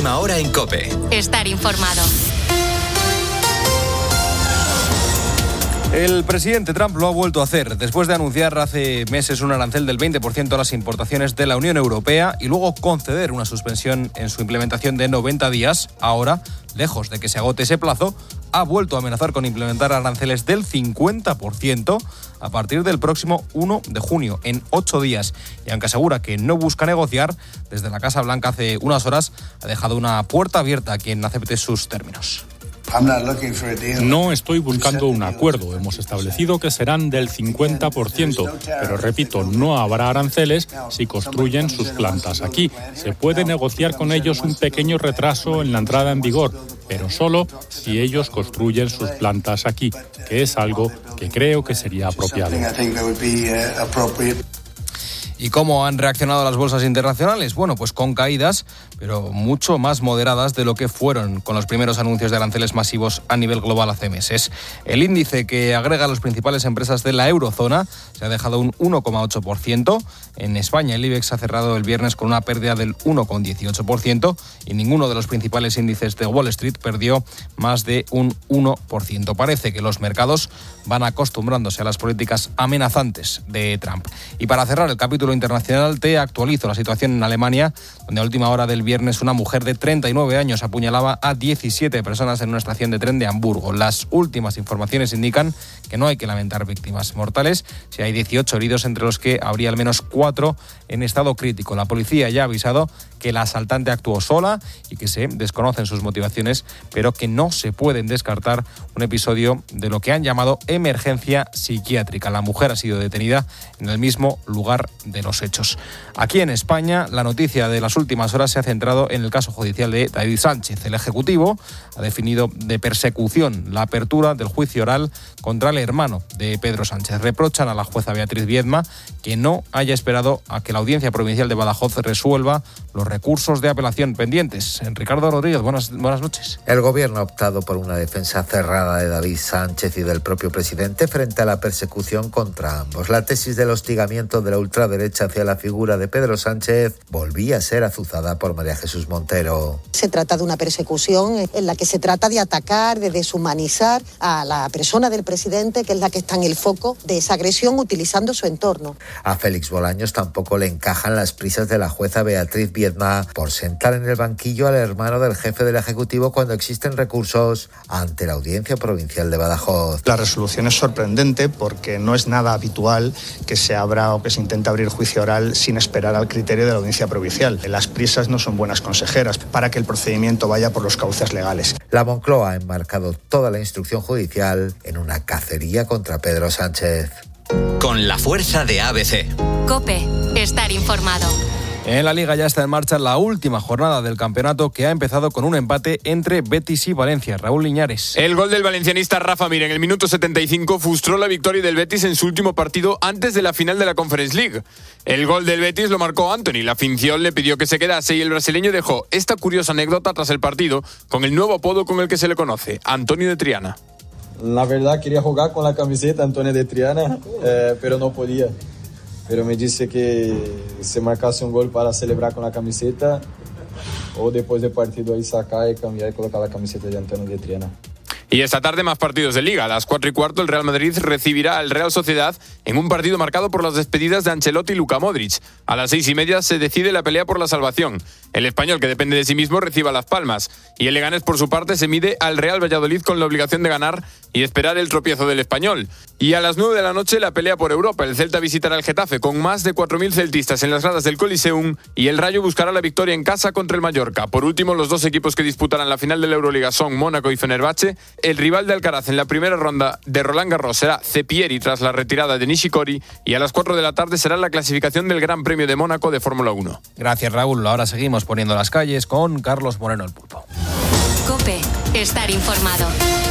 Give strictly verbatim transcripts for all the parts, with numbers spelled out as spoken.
Última hora en COPE. Estar informado. El presidente Trump lo ha vuelto a hacer después de anunciar hace meses un arancel del veinte por ciento a las importaciones de la Unión Europea y luego conceder una suspensión en su implementación de noventa días. Ahora, lejos de que se agote ese plazo, ha vuelto a amenazar con implementar aranceles del cincuenta por ciento a partir del próximo primero de junio, en ocho días. Y aunque asegura que no busca negociar, desde la Casa Blanca hace unas horas ha dejado una puerta abierta a quien acepte sus términos. No estoy buscando un acuerdo. Hemos establecido que serán del cincuenta por ciento, pero repito, no habrá aranceles si construyen sus plantas aquí. Se puede negociar con ellos un pequeño retraso en la entrada en vigor, pero solo si ellos construyen sus plantas aquí, que es algo que creo que sería apropiado. ¿Y cómo han reaccionado las bolsas internacionales? Bueno, pues con caídas, pero mucho más moderadas de lo que fueron con los primeros anuncios de aranceles masivos a nivel global hace meses. El índice que agrega a las principales empresas de la eurozona se ha dejado un uno coma ocho por ciento. En España, el IBEX ha cerrado el viernes con una pérdida del uno coma dieciocho por ciento y ninguno de los principales índices de Wall Street perdió más de un uno por ciento. Parece que los mercados van acostumbrándose a las políticas amenazantes de Trump. Y para cerrar el capítulo internacional, te actualizo la situación en Alemania, donde a última hora del viernes una mujer de treinta y nueve años apuñalaba a diecisiete personas en una estación de tren de Hamburgo. Las últimas informaciones indican que no hay que lamentar víctimas mortales, si hay dieciocho heridos, entre los que habría al menos cuatro en estado crítico. La policía ya ha avisado que la asaltante actuó sola y que se desconocen sus motivaciones, pero que no se pueden descartar un episodio de lo que han llamado emergencia psiquiátrica. La mujer ha sido detenida en el mismo lugar de los hechos. Aquí en España, la noticia de las últimas horas se ha centrado en el caso judicial de David Sánchez. El Ejecutivo ha definido de persecución la apertura del juicio oral contra el hermano de Pedro Sánchez. Reprochan a la jueza Beatriz Viedma que no haya esperado a que la Audiencia Provincial de Badajoz resuelva los recursos de apelación pendientes. Ricardo Rodríguez, buenas, buenas noches. El Gobierno ha optado por una defensa cerrada de David Sánchez y del propio presidente frente a la persecución contra ambos. La tesis del hostigamiento de la ultraderecha hacia la figura de Pedro Sánchez volvía a ser azuzada por María Jesús Montero. Se trata de una persecución en la que se trata de atacar, de deshumanizar a la persona del presidente, que es la que está en el foco de esa agresión utilizando su entorno. A Félix Bolaños tampoco le encajan las prisas de la jueza Beatriz Viedma por sentar en el banquillo al hermano del jefe del Ejecutivo cuando existen recursos ante la Audiencia Provincial de Badajoz. La resolución es sorprendente porque no es nada habitual que se abra o que se intente abrir juicio oral sin esperar al criterio de la Audiencia Provincial. Las prisas no son buenas consejeras para que el procedimiento vaya por los cauces legales. La Moncloa ha enmarcado toda la instrucción judicial en una cacería contra Pedro Sánchez. Con la fuerza de A B C. COPE. Estar informado. En la Liga ya está en marcha la última jornada del campeonato, que ha empezado con un empate entre Betis y Valencia. Raúl Liñares. El gol del valencianista Rafa Mir en el minuto setenta y cinco frustró la victoria del Betis en su último partido antes de la final de la Conference League. El gol del Betis lo marcó Anthony. La afición le pidió que se quedase y el brasileño dejó esta curiosa anécdota tras el partido con el nuevo apodo con el que se le conoce, Antonio de Triana. La verdad quería jugar con la camiseta Antonio de Triana, eh, pero no podía. Pero me dice que se marcase un gol para celebrar con la camiseta o después del partido ahí sacar y cambiar y colocar la camiseta de Antonio de Triana. Y esta tarde más partidos de Liga. A las cuatro y cuarto el Real Madrid recibirá al Real Sociedad en un partido marcado por las despedidas de Ancelotti y Luka Modric. A las seis y media se decide la pelea por la salvación. El Español, que depende de sí mismo, recibe a Las Palmas. Y el Leganés, por su parte, se mide al Real Valladolid con la obligación de ganar y esperar el tropiezo del Español. Y a las nueve de la noche la pelea por Europa. El Celta visitará el Getafe con más de cuatro mil celtistas en las gradas del Coliseum y el Rayo buscará la victoria en casa contra el Mallorca. Por último, los dos equipos que disputarán la final de la Euroliga son Mónaco y Fenerbahce. El rival de Alcaraz en la primera ronda de Roland Garros será Cepieri tras la retirada de Nishikori, y a las cuatro de la tarde será la clasificación del Gran Premio de Mónaco de Fórmula uno. Gracias, Raúl. Ahora seguimos poniendo las calles con Carlos Moreno, el Pulpo. COPE. Estar informado.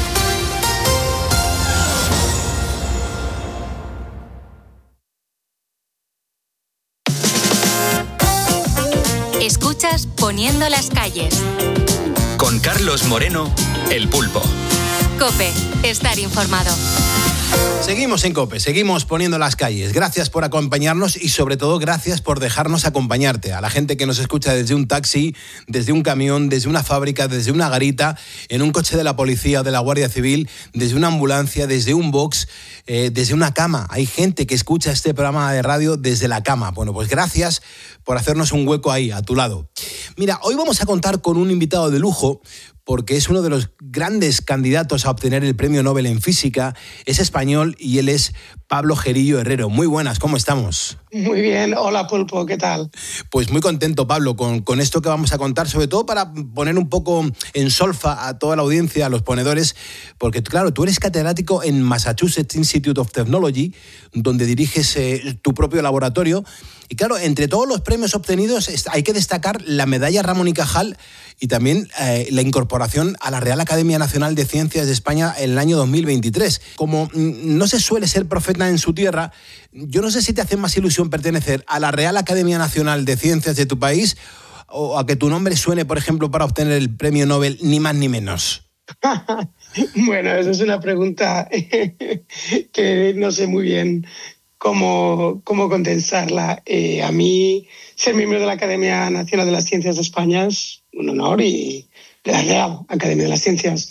Escuchas Poniendo las calles. Con Carlos Moreno, el Pulpo. COPE. Estar informado. Seguimos en COPE, seguimos poniendo las calles. Gracias por acompañarnos y sobre todo gracias por dejarnos acompañarte. A la gente que nos escucha desde un taxi, desde un camión, desde una fábrica, desde una garita, en un coche de la policía o de la Guardia Civil, desde una ambulancia, desde un box, eh, desde una cama. Hay gente que escucha este programa de radio desde la cama. Bueno, pues gracias por hacernos un hueco ahí, a tu lado. Mira, hoy vamos a contar con un invitado de lujo, porque es uno de los grandes candidatos a obtener el Premio Nobel en Física. Es español y él es Pablo Gerillo Herrero. Muy buenas, ¿cómo estamos? Muy bien, hola Pulpo, ¿qué tal? Pues muy contento, Pablo, con, con esto que vamos a contar, sobre todo para poner un poco en solfa a toda la audiencia, a los ponedores, porque claro, tú eres catedrático en Massachusetts Institute of Technology, donde diriges eh, tu propio laboratorio. Y claro, entre todos los premios obtenidos hay que destacar la medalla Ramón y Cajal y también eh, la incorporación a la Real Academia Nacional de Ciencias de España en el año dos mil veintitrés. Como mm, no se suele ser profeta en su tierra, yo no sé si te hace más ilusión pertenecer a la Real Academia Nacional de Ciencias de tu país o a que tu nombre suene, por ejemplo, para obtener el Premio Nobel, ni más ni menos. Bueno, esa es una pregunta que no sé muy bien cómo, cómo condensarla. Eh, a mí, ser miembro de la Academia Nacional de las Ciencias de España es un honor, y de la Real Academia de las Ciencias.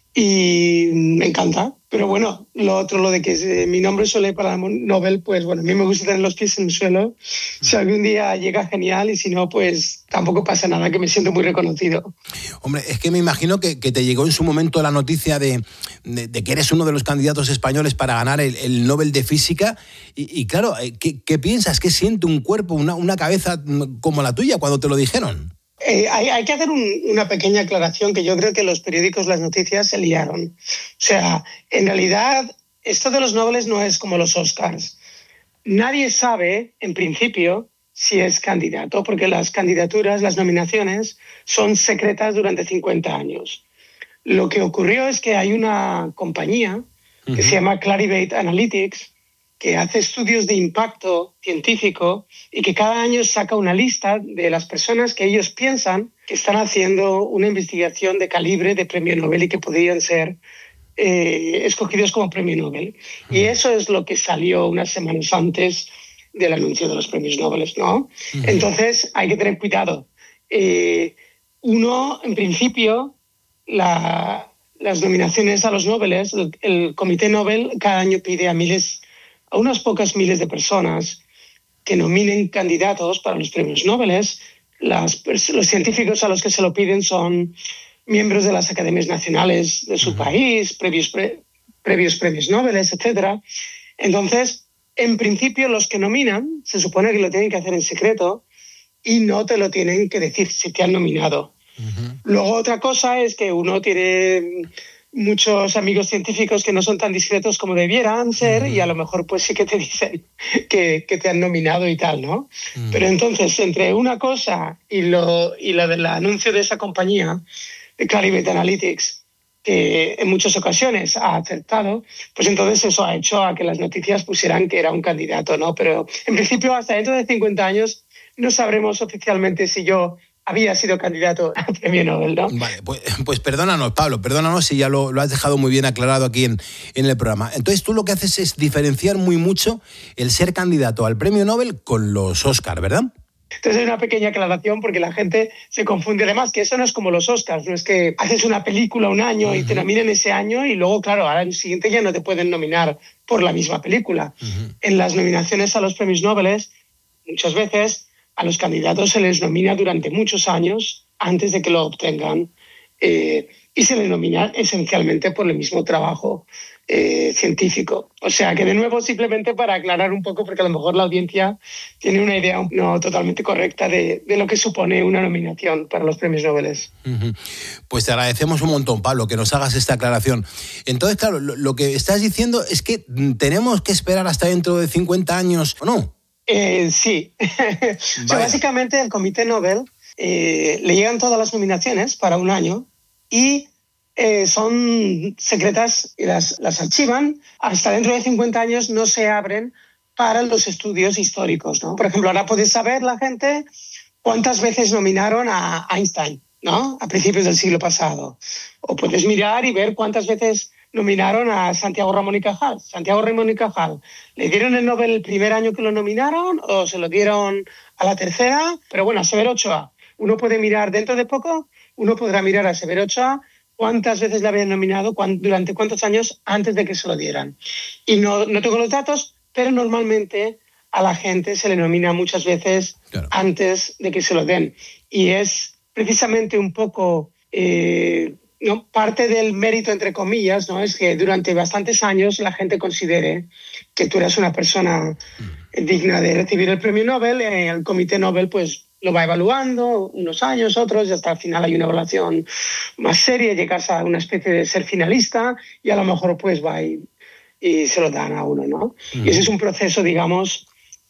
Y me encanta. Pero bueno, lo otro, lo de que mi nombre suele para el Nobel, pues bueno, a mí me gusta tener los pies en el suelo. Si algún día llega, genial, y si no, pues tampoco pasa nada, que me siento muy reconocido. Hombre, es que me imagino que, que te llegó en su momento la noticia de, de, de que eres uno de los candidatos españoles para ganar el, el Nobel de Física. Y, y claro, ¿qué, qué piensas? ¿Qué siente un cuerpo, una, una cabeza como la tuya cuando te lo dijeron? Eh, hay, hay que hacer un, una pequeña aclaración, que yo creo que los periódicos, las noticias se liaron. O sea, en realidad, esto de los Nobeles no es como los Oscars. Nadie sabe, en principio, si es candidato, porque las candidaturas, las nominaciones, son secretas durante cincuenta años. Lo que ocurrió es que hay una compañía que uh-huh. se llama Clarivate Analytics, que hace estudios de impacto científico y que cada año saca una lista de las personas que ellos piensan que están haciendo una investigación de calibre de premio Nobel y que podrían ser eh, escogidos como premio Nobel. Y eso es lo que salió unas semanas antes del anuncio de los premios Nobel, ¿no? Uh-huh. Entonces hay que tener cuidado. Eh, uno, en principio, la, las nominaciones a los Nobel, el, el Comité Nobel cada año pide a miles a unas pocas miles de personas que nominen candidatos para los premios Nobel. Las, los científicos a los que se lo piden son miembros de las academias nacionales de su uh-huh. país, previos, pre, previos premios Nobel, etcétera. Entonces, en principio, los que nominan se supone que lo tienen que hacer en secreto y no te lo tienen que decir si te han nominado. Uh-huh. Luego, otra cosa es que uno tiene muchos amigos científicos que no son tan discretos como debieran ser, uh-huh. y a lo mejor pues sí que te dicen que, que te han nominado y tal, ¿no? Uh-huh. Pero entonces, entre una cosa y lo, y lo del anuncio de esa compañía, de Clarivate Analytics, que en muchas ocasiones ha acertado, pues entonces eso ha hecho a que las noticias pusieran que era un candidato, ¿no? Pero en principio, hasta dentro de cincuenta años, no sabremos oficialmente si yo había sido candidato al premio Nobel, ¿no? Vale, pues, pues perdónanos, Pablo, perdónanos si ya lo, lo has dejado muy bien aclarado aquí en, en el programa. Entonces tú lo que haces es diferenciar muy mucho el ser candidato al premio Nobel con los Oscar, ¿verdad? Entonces hay una pequeña aclaración porque la gente se confunde. Además, que eso no es como los Oscars, no es que haces una película un año uh-huh. y te nominen ese año y luego, claro, al año siguiente ya no te pueden nominar por la misma película. Uh-huh. En las nominaciones a los premios Nobel, muchas veces a los candidatos se les nomina durante muchos años antes de que lo obtengan, eh, y se les nomina esencialmente por el mismo trabajo eh, científico. O sea, que de nuevo, simplemente para aclarar un poco, porque a lo mejor la audiencia tiene una idea no totalmente correcta de, de lo que supone una nominación para los premios Nobel. Uh-huh. Pues te agradecemos un montón, Pablo, que nos hagas esta aclaración. Entonces, claro, lo, lo que estás diciendo es que tenemos que esperar hasta dentro de cincuenta años, ¿o no? Eh, sí. O sea, básicamente el Comité Nobel eh, le llegan todas las nominaciones para un año y eh, son secretas y las, las archivan. Hasta dentro de cincuenta años no se abren para los estudios históricos, ¿no? Por ejemplo, ahora puede saber la gente cuántas veces nominaron a Einstein, ¿no? A principios del siglo pasado. O puedes mirar y ver cuántas veces nominaron a Santiago Ramón y Cajal. Santiago Ramón y Cajal, ¿le dieron el Nobel el primer año que lo nominaron o se lo dieron a la tercera? Pero bueno, a Severo Ochoa, uno puede mirar dentro de poco, uno podrá mirar a Severo Ochoa cuántas veces le habían nominado, cuán, durante cuántos años antes de que se lo dieran. Y no, no tengo los datos, pero normalmente a la gente se le nomina muchas veces claro. antes de que se lo den. Y es precisamente un poco... Eh, ¿no? Parte del mérito, entre comillas, ¿no? Es que durante bastantes años la gente considere que tú eres una persona digna de recibir el premio Nobel. El Comité Nobel pues, lo va evaluando unos años, otros, y hasta el final hay una evaluación más seria, llegas a una especie de ser finalista y a lo mejor pues, va y, y se lo dan a uno, ¿no? Mm. Y ese es un proceso, digamos,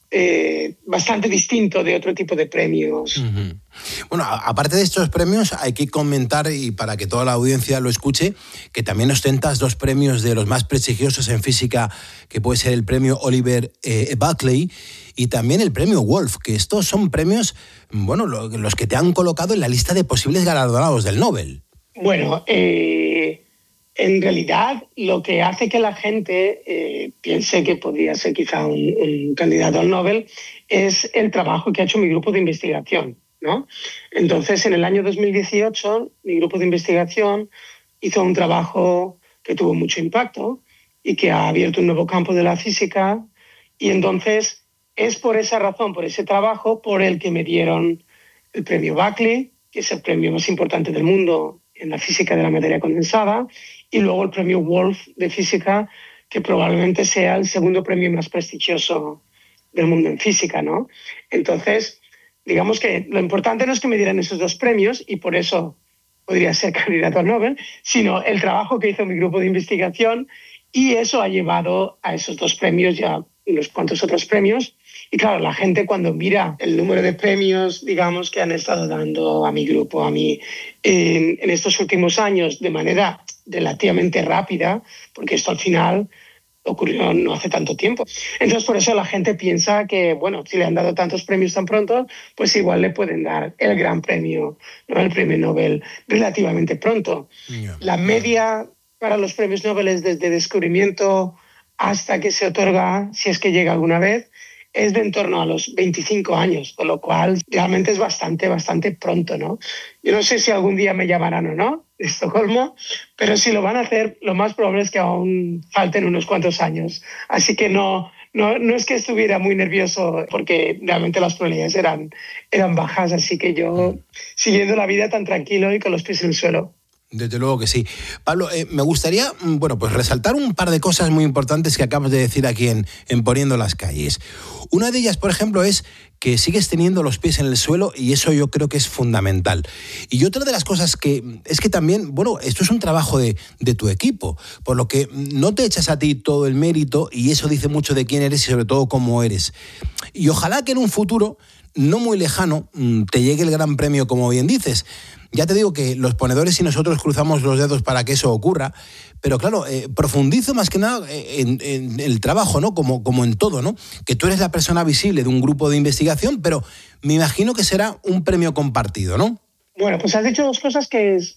Eh, bastante distinto de otro tipo de premios. Uh-huh. Bueno, a- aparte de estos premios, hay que comentar, y para que toda la audiencia lo escuche, que también ostentas dos premios de los más prestigiosos en física, que puede ser el premio Oliver eh, Buckley y también el premio Wolf, que estos son premios, bueno, lo, los que te han colocado en la lista de posibles galardonados del Nobel. Bueno, eh... en realidad, lo que hace que la gente eh, piense que podría ser quizá un, un candidato al Nobel es el trabajo que ha hecho mi grupo de investigación, ¿no? Entonces, en el año dos mil dieciocho, mi grupo de investigación hizo un trabajo que tuvo mucho impacto y que ha abierto un nuevo campo de la física. Y entonces, es por esa razón, por ese trabajo, por el que me dieron el premio Buckley, que es el premio más importante del mundo en la física de la materia condensada, y luego el premio Wolf de física, que probablemente sea el segundo premio más prestigioso del mundo en física, ¿no? Entonces, digamos que lo importante no es que me dieran esos dos premios, y por eso podría ser candidato al Nobel, sino el trabajo que hizo mi grupo de investigación, y eso ha llevado a esos dos premios y a unos cuantos otros premios. Y claro, la gente cuando mira el número de premios, digamos, que han estado dando a mi grupo, a mí, en, en estos últimos años, de manera relativamente rápida, porque esto al final ocurrió no hace tanto tiempo. Entonces, por eso la gente piensa que, bueno, si le han dado tantos premios tan pronto, pues igual le pueden dar el gran premio, ¿no? El premio Nobel relativamente pronto. Yeah. La media para los premios Nobel es desde descubrimiento hasta que se otorga, si es que llega alguna vez, es de en torno a los veinticinco años, con lo cual realmente es bastante, bastante pronto, ¿no? Yo no sé si algún día me llamarán o no de Estocolmo, pero si lo van a hacer, lo más probable es que aún falten unos cuantos años. Así que no, no, no es que estuviera muy nervioso, porque realmente las probabilidades eran, eran bajas, así que yo siguiendo la vida tan tranquilo y con los pies en el suelo. Desde luego que sí. Pablo, eh, me gustaría, bueno, pues resaltar un par de cosas muy importantes que acabas de decir aquí en, en Poniendo las Calles. Una de ellas, por ejemplo, es que sigues teniendo los pies en el suelo, y eso yo creo que es fundamental. Y otra de las cosas que es que también, bueno, esto es un trabajo de, de tu equipo, por lo que no te echas a ti todo el mérito, y eso dice mucho de quién eres y sobre todo cómo eres. Y ojalá que en un futuro no muy lejano te llegue el gran premio, como bien dices. Ya te digo que los ponedores y nosotros cruzamos los dedos para que eso ocurra, pero claro, eh, profundizo más que nada en, en el trabajo, ¿no? Como, como en todo, ¿no? Que tú eres la persona visible de un grupo de investigación, pero me imagino que será un premio compartido, ¿no? Bueno, pues has dicho dos cosas que es...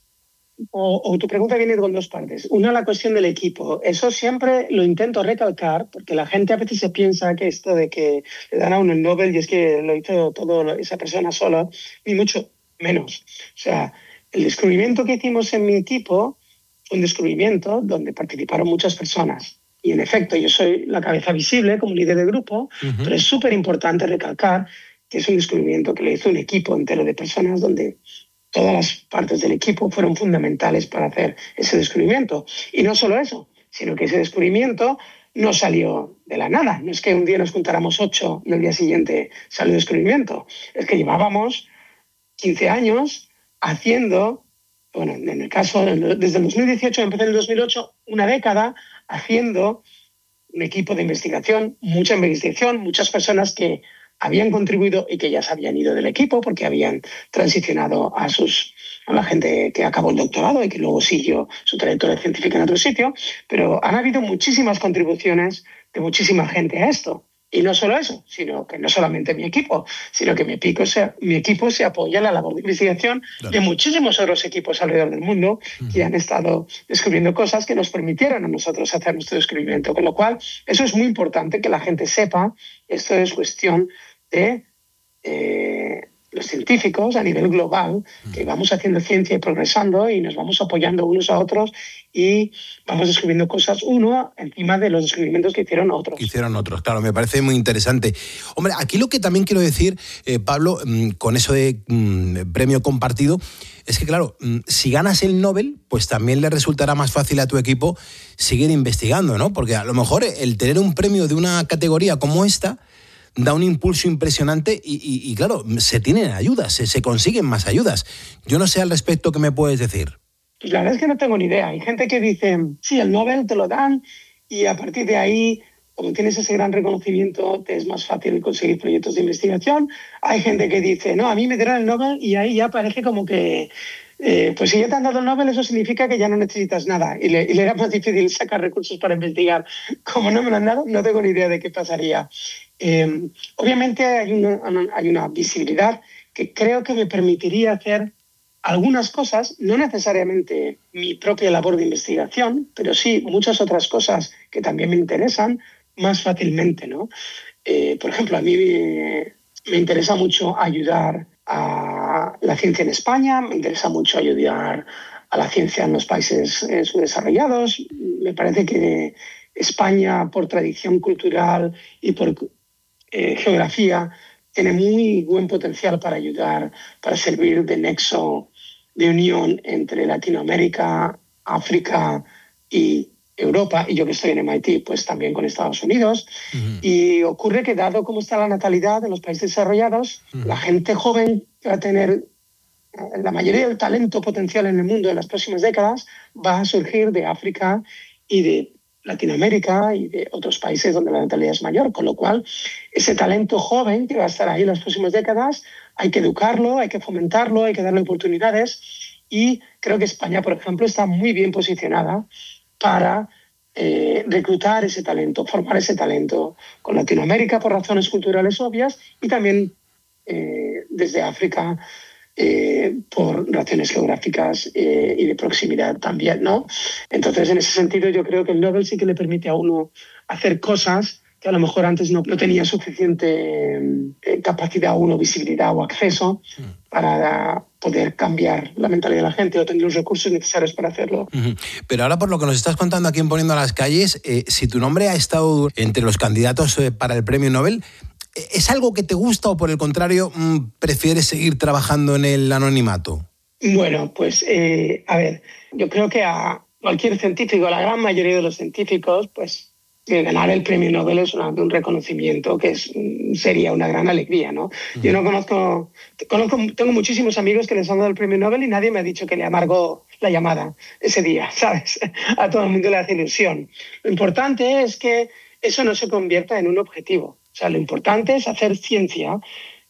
O, o tu pregunta viene con dos partes. Una, la cuestión del equipo. Eso siempre lo intento recalcar, porque la gente a veces se piensa que esto de que le dan a uno el Nobel y es que lo hizo todo esa persona sola, ni mucho menos. O sea, el descubrimiento que hicimos en mi equipo fue un descubrimiento donde participaron muchas personas. Y en efecto, yo soy la cabeza visible como líder de grupo, uh-huh. pero es súper importante recalcar que es un descubrimiento que lo hizo un equipo entero de personas donde todas las partes del equipo fueron fundamentales para hacer ese descubrimiento. Y no solo eso, sino que ese descubrimiento no salió de la nada. No es que un día nos juntáramos ocho y al día siguiente salió el descubrimiento. Es que llevábamos quince años haciendo, bueno, en el caso, desde el dos mil dieciocho, empecé en el dos mil ocho, una década haciendo un equipo de investigación, mucha investigación, muchas personas que habían contribuido y que ya se habían ido del equipo porque habían transicionado a sus a la gente que acabó el doctorado y que luego siguió su trayectoria científica en otro sitio, pero han habido muchísimas contribuciones de muchísima gente a esto. Y no solo eso, sino que no solamente mi equipo, sino que mi equipo se, mi equipo se apoya en la labor de investigación claro. de muchísimos otros equipos alrededor del mundo uh-huh. que han estado descubriendo cosas que nos permitieron a nosotros hacer nuestro descubrimiento. Con lo cual, eso es muy importante que la gente sepa. Esto es cuestión de eh, los científicos a nivel global, que vamos haciendo ciencia y progresando y nos vamos apoyando unos a otros y vamos descubriendo cosas uno encima de los descubrimientos que hicieron otros. Que hicieron otros, claro, me parece muy interesante. Hombre, aquí lo que también quiero decir, eh, Pablo, con eso de mm, premio compartido, es que claro, si ganas el Nobel, pues también le resultará más fácil a tu equipo seguir investigando, ¿no? Porque a lo mejor el tener un premio de una categoría como esta da un impulso impresionante y, y, y claro, se tienen ayudas, se, se consiguen más ayudas. Yo no sé al respecto qué me puedes decir. Pues la verdad es que no tengo ni idea. Hay gente que dice, sí, el Nobel te lo dan y a partir de ahí, como tienes ese gran reconocimiento, te es más fácil conseguir proyectos de investigación. Hay gente que dice, no, a mí me dieron el Nobel y ahí ya parece como que, eh, pues si ya te han dado el Nobel, eso significa que ya no necesitas nada y le, y le era más difícil sacar recursos para investigar. Como no me lo han dado, no tengo ni idea de qué pasaría. Eh, obviamente hay una, hay una visibilidad que creo que me permitiría hacer algunas cosas, no necesariamente mi propia labor de investigación, pero sí muchas otras cosas que también me interesan más fácilmente, ¿no? Eh, por ejemplo, a mí me, me interesa mucho ayudar a la ciencia en España, me interesa mucho ayudar a la ciencia en los países eh, subdesarrollados. Me parece que España, por tradición cultural y por Eh, geografía, tiene muy buen potencial para ayudar, para servir de nexo de unión entre Latinoamérica, África y Europa, y yo que estoy en M I T, pues también con Estados Unidos. Uh-huh. Y ocurre que dado cómo está la natalidad en los países desarrollados, uh-huh. la gente joven que va a tener la mayoría del talento potencial en el mundo en las próximas décadas va a surgir de África y de Latinoamérica y de otros países donde la natalidad es mayor, con lo cual ese talento joven que va a estar ahí en las próximas décadas hay que educarlo, hay que fomentarlo, hay que darle oportunidades y creo que España, por ejemplo, está muy bien posicionada para eh, reclutar ese talento, formar ese talento con Latinoamérica por razones culturales obvias y también eh, desde África Eh, por razones geográficas eh, y de proximidad también, ¿no? Entonces, en ese sentido, yo creo que el Nobel sí que le permite a uno hacer cosas que a lo mejor antes no, no tenía suficiente eh, capacidad uno, visibilidad o acceso para poder cambiar la mentalidad de la gente o tener los recursos necesarios para hacerlo. Uh-huh. Pero ahora, por lo que nos estás contando aquí en Poniendo a las Calles, eh, si tu nombre ha estado entre los candidatos eh, para el premio Nobel, ¿es algo que te gusta o por el contrario prefieres seguir trabajando en el anonimato? Bueno, pues eh, a ver, yo creo que a cualquier científico, a la gran mayoría de los científicos, pues eh, ganar el premio Nobel es una, un reconocimiento que es, sería una gran alegría, ¿no? Uh-huh. Yo no conozco, conozco, tengo muchísimos amigos que les han dado el premio Nobel y nadie me ha dicho que le amargó la llamada ese día, ¿sabes? A todo el mundo le hace ilusión. Lo importante es que eso no se convierta en un objetivo. O sea, lo importante es hacer ciencia,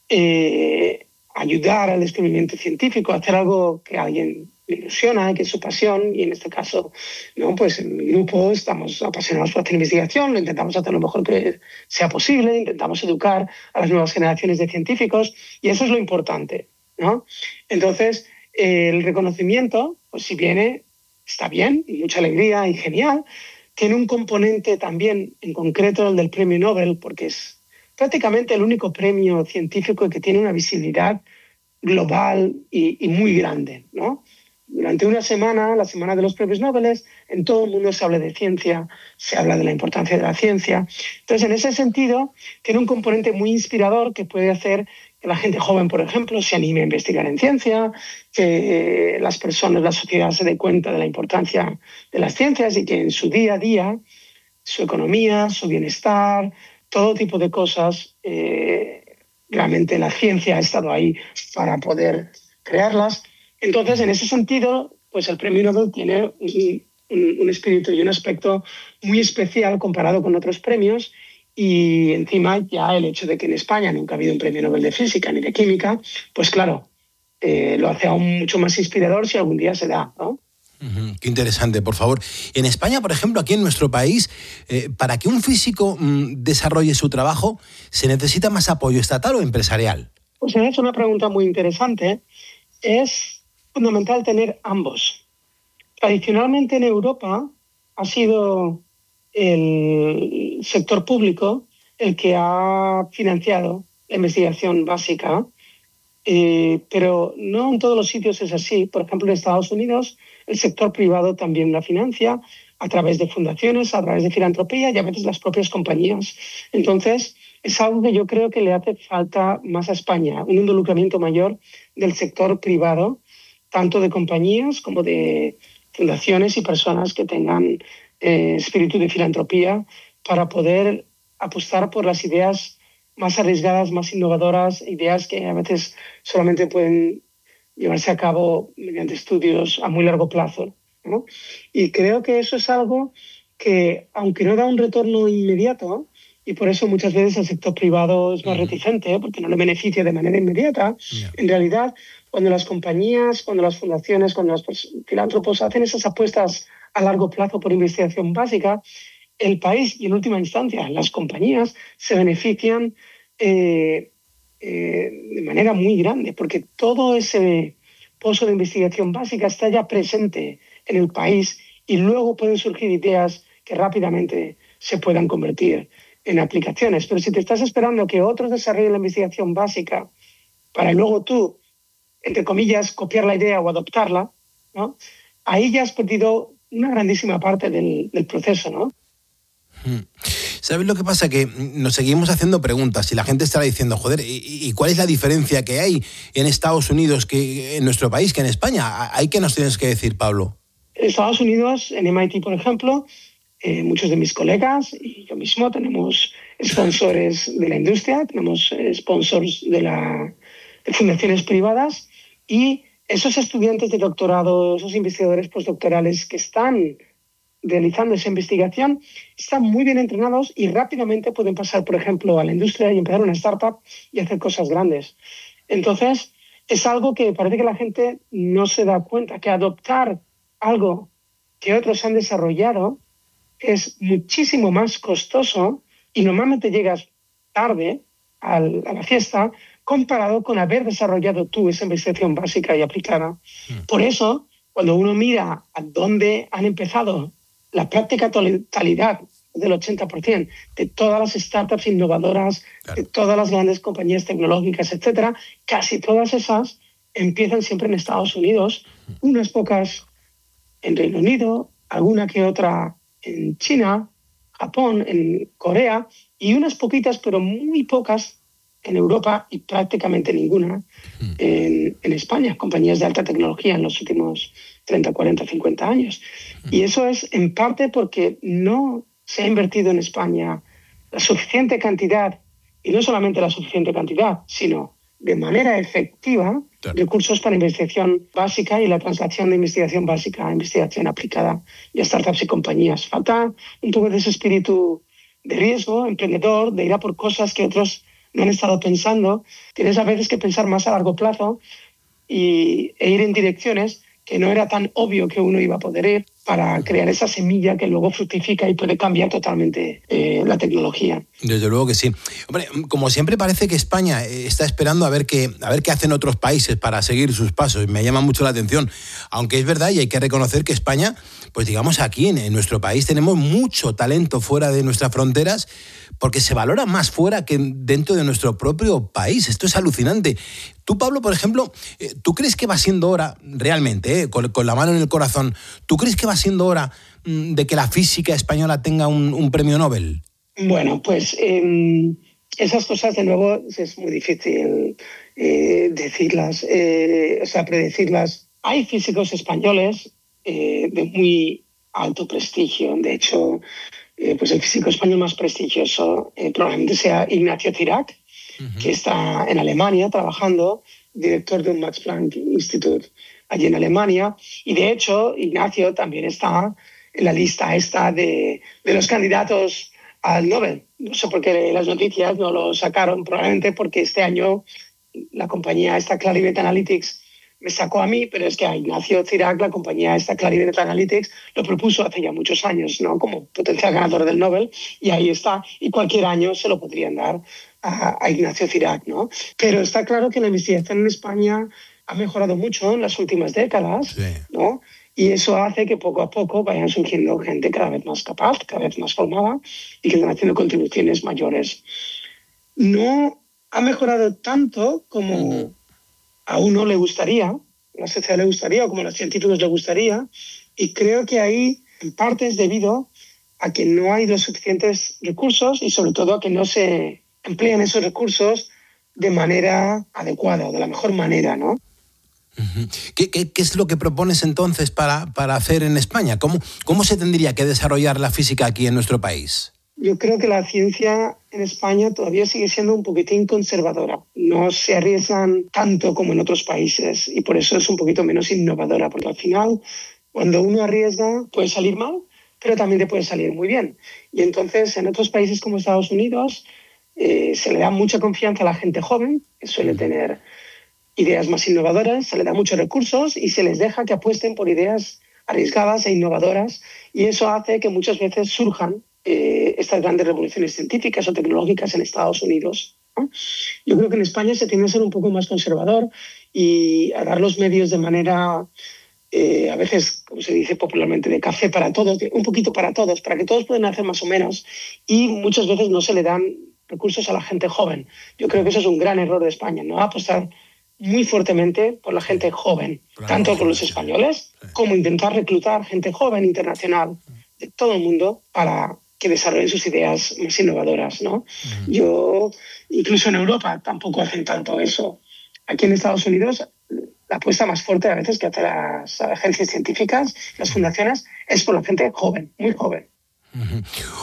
eh, ayudar al descubrimiento científico, hacer algo que a alguien le ilusiona, que es su pasión, y en este caso, ¿no? Pues en mi grupo estamos apasionados por hacer investigación, lo intentamos hacer lo mejor que sea posible, intentamos educar a las nuevas generaciones de científicos, y eso es lo importante, ¿no? Entonces, eh, el reconocimiento, pues si viene, está bien, y mucha alegría, y genial. Tiene un componente también, en concreto el del premio Nobel, porque es prácticamente el único premio científico que tiene una visibilidad global y, y muy grande, ¿no? Durante una semana, la semana de los premios Nobel, en todo el mundo se habla de ciencia, se habla de la importancia de la ciencia. Entonces, en ese sentido, tiene un componente muy inspirador que puede hacer que la gente joven, por ejemplo, se anime a investigar en ciencia, que eh, las personas, la sociedad se dé cuenta de la importancia de las ciencias y que en su día a día, su economía, su bienestar, todo tipo de cosas, eh, realmente la ciencia ha estado ahí para poder crearlas. Entonces, en ese sentido, pues el premio Nobel tiene un, un, un espíritu y un aspecto muy especial comparado con otros premios. Y encima ya el hecho de que en España nunca ha habido un premio Nobel de Física ni de Química, pues claro, eh, lo hace aún mucho más inspirador si algún día se da, ¿no? Uh-huh. Qué interesante, por favor. En España, por ejemplo, aquí en nuestro país, eh, para que un físico mm, desarrolle su trabajo, ¿se necesita más apoyo estatal o empresarial? Pues me ha hecho una pregunta muy interesante. Es fundamental tener ambos. Tradicionalmente en Europa ha sido el sector público el que ha financiado la investigación básica, eh, pero no en todos los sitios es así. Por ejemplo, en Estados Unidos el sector privado también la financia a través de fundaciones, a través de filantropía y a veces las propias compañías. Entonces, es algo que yo creo que le hace falta más a España, un involucramiento mayor del sector privado, tanto de compañías como de fundaciones y personas que tengan eh, espíritu de filantropía para poder apostar por las ideas más arriesgadas, más innovadoras, ideas que a veces solamente pueden llevarse a cabo mediante estudios a muy largo plazo, ¿no? Y creo que eso es algo que, aunque no da un retorno inmediato, y por eso muchas veces el sector privado es más reticente, ¿eh? porque no le beneficia de manera inmediata, yeah. En realidad, cuando las compañías, cuando las fundaciones, cuando los filántropos hacen esas apuestas a largo plazo por investigación básica, el país y en última instancia las compañías se benefician eh, eh, de manera muy grande, porque todo ese pozo de investigación básica está ya presente en el país y luego pueden surgir ideas que rápidamente se puedan convertir en aplicaciones. Pero si te estás esperando que otros desarrollen la investigación básica para luego tú, entre comillas, copiar la idea o adoptarla, ¿no? Ahí ya has perdido una grandísima parte del, del proceso, ¿no? ¿Sabes lo que pasa? Que nos seguimos haciendo preguntas y la gente estará diciendo, joder, ¿y, y cuál es la diferencia que hay en Estados Unidos que en nuestro país, que en España? ¿Hay que nos tienes que decir, Pablo? En Estados Unidos, en M I T, por ejemplo, eh, muchos de mis colegas y yo mismo tenemos sponsores de la industria, tenemos eh, sponsors de, la, de fundaciones privadas y esos estudiantes de doctorado, esos investigadores postdoctorales que están realizando esa investigación, están muy bien entrenados y rápidamente pueden pasar, por ejemplo, a la industria y empezar una startup y hacer cosas grandes. Entonces, es algo que parece que la gente no se da cuenta, que adoptar algo que otros han desarrollado es muchísimo más costoso y normalmente llegas tarde al, a la fiesta comparado con haber desarrollado tú esa investigación básica y aplicada. Mm. Por eso, cuando uno mira a dónde han empezado la práctica totalidad del ochenta por ciento de todas las startups innovadoras, claro, de todas las grandes compañías tecnológicas, etcétera, casi todas esas empiezan siempre en Estados Unidos, unas pocas en Reino Unido, alguna que otra en China, Japón, en Corea, y unas poquitas, pero muy pocas, en Europa y prácticamente ninguna en, en España, compañías de alta tecnología en los últimos treinta, cuarenta, cincuenta años. Y eso es en parte porque no se ha invertido en España la suficiente cantidad, y no solamente la suficiente cantidad, sino de manera efectiva, claro, recursos para investigación básica y la translación de investigación básica a investigación aplicada y a startups y compañías. Falta un poco de ese espíritu de riesgo, emprendedor, de ir a por cosas que otros no han estado pensando. Tienes a veces que pensar más a largo plazo y, e ir en direcciones que no era tan obvio que uno iba a poder ir para crear esa semilla que luego fructifica y puede cambiar totalmente eh, la tecnología. Desde luego que sí. Hombre, como siempre parece que España está esperando a ver qué, a ver qué hacen otros países para seguir sus pasos. Me llama mucho la atención. Aunque es verdad y hay que reconocer que España, pues digamos aquí en, en nuestro país tenemos mucho talento fuera de nuestras fronteras, porque se valora más fuera que dentro de nuestro propio país. Esto es alucinante. Tú, Pablo, por ejemplo, ¿tú crees que va siendo hora, realmente, eh, con, con la mano en el corazón, ¿tú crees que va siendo hora mmm, de que la física española tenga un, un premio Nobel? Bueno, pues eh, esas cosas, de nuevo, es muy difícil eh, decirlas, eh, o sea, predecirlas. Hay físicos españoles eh, de muy alto prestigio. De hecho, eh, pues el físico español más prestigioso eh, probablemente sea Ignacio Cirac, uh-huh, que está en Alemania trabajando, director de un Max Planck Institute allí en Alemania. Y de hecho, Ignacio también está en la lista esta de, de los candidatos al Nobel. No sé por qué las noticias no lo sacaron, probablemente porque este año la compañía esta Clarivate Analytics me sacó a mí, pero es que a Ignacio Cirac, la compañía esta Clarivate Analytics, lo propuso hace ya muchos años, ¿no? Como potencial ganador del Nobel, y ahí está. Y cualquier año se lo podrían dar a, a Ignacio Cirac, ¿no? Pero está claro que la investigación en España ha mejorado mucho en las últimas décadas, sí. ¿no? Y eso hace que poco a poco vayan surgiendo gente cada vez más capaz, cada vez más formada y que están haciendo contribuciones mayores. No ha mejorado tanto como uh-huh. a uno le gustaría, a la sociedad le gustaría o como a los científicos le gustaría, y creo que ahí en parte es debido a que no hay los suficientes recursos y sobre todo a que no se emplean esos recursos de manera adecuada o de la mejor manera, ¿no? ¿Qué, qué, qué es lo que propones entonces para, para hacer en España? ¿Cómo, ¿Cómo se tendría que desarrollar la física aquí en nuestro país? Yo creo que la ciencia en España todavía sigue siendo un poquitín conservadora. No se arriesgan tanto como en otros países y por eso es un poquito menos innovadora, porque al final, cuando uno arriesga, puede salir mal, pero también te puede salir muy bien. Y entonces, en otros países como Estados Unidos, eh, se le da mucha confianza a la gente joven, que suele tener ideas más innovadoras, se les da muchos recursos y se les deja que apuesten por ideas arriesgadas e innovadoras, y eso hace que muchas veces surjan eh, estas grandes revoluciones científicas o tecnológicas en Estados Unidos, ¿no? Yo creo que en España se tiende a ser un poco más conservador y a dar los medios de manera, eh, a veces, como se dice popularmente, de café para todos, un poquito para todos, para que todos puedan hacer más o menos, y muchas veces no se le dan recursos a la gente joven. Yo creo que eso es un gran error de España, no apostar muy fuertemente por la gente joven, claro, tanto por los españoles sí. como intentar reclutar gente joven internacional de todo el mundo para que desarrollen sus ideas más innovadoras, ¿no? Uh-huh. Yo, incluso en Europa, tampoco hacen tanto eso. Aquí en Estados Unidos, la apuesta más fuerte a veces que hacen las agencias científicas, las fundaciones, es por la gente joven, muy joven. Uh-huh.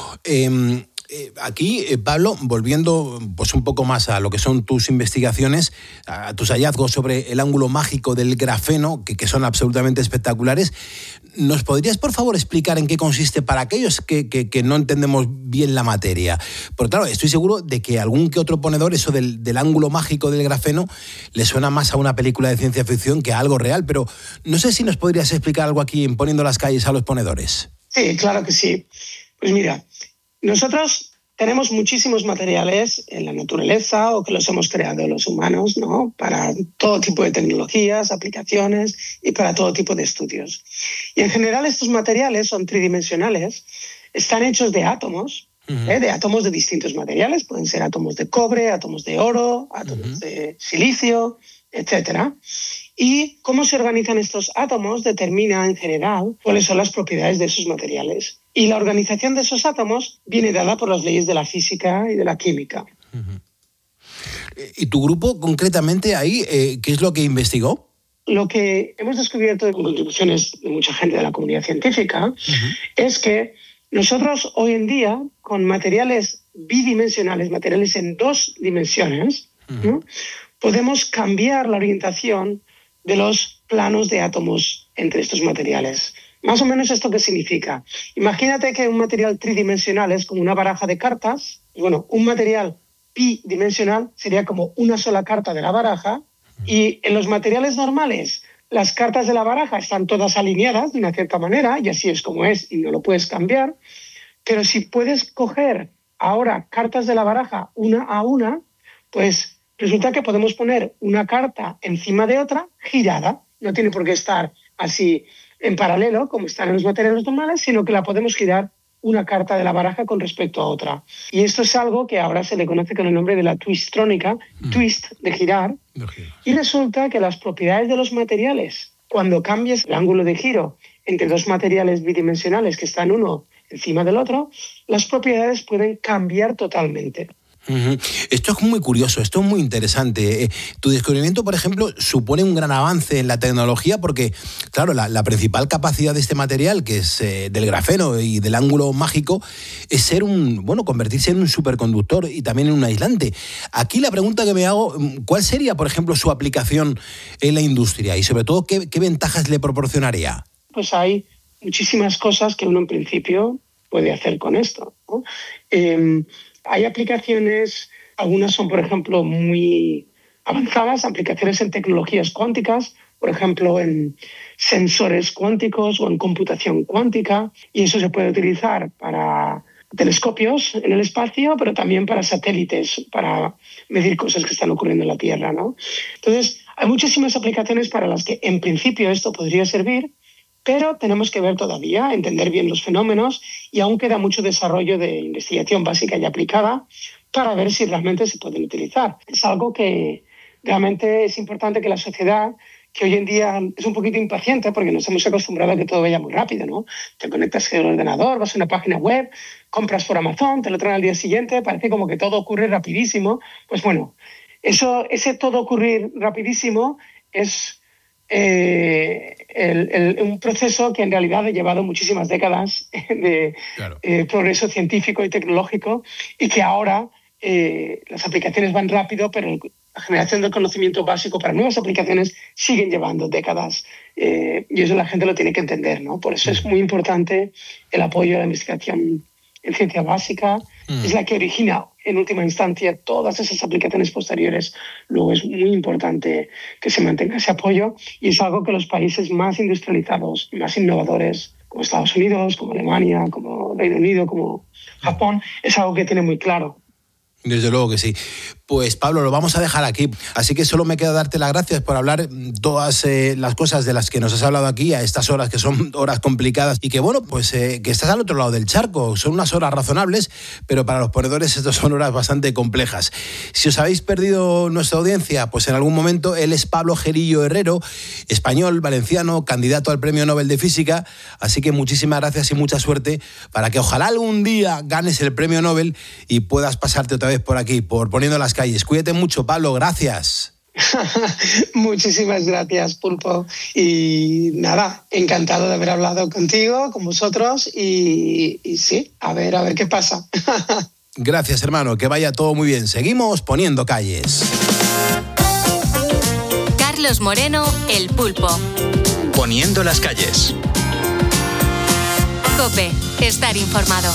Eh... Aquí, Pablo, volviendo pues un poco más a lo que son tus investigaciones, a tus hallazgos sobre el ángulo mágico del grafeno, que, que son absolutamente espectaculares, ¿nos podrías, por favor, explicar en qué consiste para aquellos que, que, que no entendemos bien la materia? Porque, claro, estoy seguro de que algún que otro ponedor, eso del, del ángulo mágico del grafeno, le suena más a una película de ciencia ficción que a algo real, pero no sé si nos podrías explicar algo aquí en Poniendo las calles a los ponedores. Sí, claro que sí. Pues mira, nosotros tenemos muchísimos materiales en la naturaleza o que los hemos creado los humanos, ¿no? Para todo tipo de tecnologías, aplicaciones y para todo tipo de estudios. Y en general estos materiales son tridimensionales, están hechos de átomos, uh-huh. ¿eh? de átomos de distintos materiales, pueden ser átomos de cobre, átomos de oro, átomos uh-huh. de silicio, etcétera. Y cómo se organizan estos átomos determina en general cuáles son las propiedades de esos materiales. Y la organización de esos átomos viene dada por las leyes de la física y de la química. Uh-huh. ¿Y tu grupo concretamente ahí, eh, qué es lo que investigó? Lo que hemos descubierto con contribuciones de mucha gente de la comunidad científica uh-huh. es que nosotros hoy en día, con materiales bidimensionales, materiales en dos dimensiones, uh-huh. ¿no? podemos cambiar la orientación de los planos de átomos entre estos materiales. Más o menos esto qué significa. Imagínate que un material tridimensional es como una baraja de cartas. Bueno, un material bidimensional sería como una sola carta de la baraja. Y en los materiales normales, las cartas de la baraja están todas alineadas de una cierta manera, y así es como es, y no lo puedes cambiar. Pero si puedes coger ahora cartas de la baraja una a una, pues resulta que podemos poner una carta encima de otra girada. No tiene por qué estar así en paralelo, como están en los materiales normales, sino que la podemos girar una carta de la baraja con respecto a otra. Y esto es algo que ahora se le conoce con el nombre de la twistrónica, mm. twist, de girar. De y resulta que las propiedades de los materiales, cuando cambies el ángulo de giro entre dos materiales bidimensionales que están uno encima del otro, las propiedades pueden cambiar totalmente. Uh-huh. Esto es muy curioso, esto es muy interesante. Eh, tu descubrimiento, por ejemplo, supone un gran avance en la tecnología porque, claro, la, la principal capacidad de este material, que es eh, del grafeno y del ángulo mágico, es ser un, bueno, convertirse en un superconductor y también en un aislante. Aquí la pregunta que me hago, ¿cuál sería, por ejemplo, su aplicación en la industria y sobre todo qué, qué ventajas le proporcionaría? Pues hay muchísimas cosas que uno en principio puede hacer con esto, ¿no? Eh, Hay aplicaciones, algunas son, por ejemplo, muy avanzadas, aplicaciones en tecnologías cuánticas, por ejemplo, en sensores cuánticos o en computación cuántica, y eso se puede utilizar para telescopios en el espacio, pero también para satélites, para medir cosas que están ocurriendo en la Tierra, ¿no? Entonces, hay muchísimas aplicaciones para las que en principio esto podría servir, pero tenemos que ver todavía, entender bien los fenómenos, y aún queda mucho desarrollo de investigación básica y aplicada para ver si realmente se pueden utilizar. Es algo que realmente es importante que la sociedad, que hoy en día es un poquito impaciente porque nos hemos acostumbrado a que todo vaya muy rápido, ¿no? Te conectas al ordenador, vas a una página web, compras por Amazon, te lo traen al día siguiente, parece como que todo ocurre rapidísimo. Pues bueno, eso, ese todo ocurrir rapidísimo es eh, el, el, un proceso que en realidad ha llevado muchísimas décadas de claro. eh, progreso científico y tecnológico, y que ahora eh, las aplicaciones van rápido, pero el, la generación del conocimiento básico para nuevas aplicaciones siguen llevando décadas, eh, y eso la gente lo tiene que entender, ¿no? Por eso es muy importante el apoyo a la investigación en ciencia básica, mm. es la que origina en última instancia todas esas aplicaciones posteriores. Luego es muy importante que se mantenga ese apoyo, y es algo que los países más industrializados, más innovadores, como Estados Unidos, como Alemania, como Reino Unido, como Japón, es algo que tiene muy claro. Desde luego que sí. Pues Pablo, lo vamos a dejar aquí. Así que solo me queda darte las gracias por hablar todas eh, las cosas de las que nos has hablado aquí a estas horas, que son horas complicadas, y que bueno, pues eh, que estás al otro lado del charco. Son unas horas razonables, pero para los ponedores estas son horas bastante complejas. Si os habéis perdido nuestra audiencia, pues en algún momento, él es Pablo Gerillo Herrero, español, valenciano, candidato al Premio Nobel de Física. Así que muchísimas gracias y mucha suerte para que ojalá algún día ganes el Premio Nobel y puedas pasarte otra vez por aquí, por Poniendo las Calles. Cuídate mucho, Pablo, gracias. Muchísimas gracias, Pulpo. Y nada, encantado de haber hablado contigo, con vosotros, y, y sí, a ver, a ver qué pasa. Gracias, hermano, que vaya todo muy bien. Seguimos Poniendo Calles. Carlos Moreno, El Pulpo. Poniendo las Calles. COPE, estar informado.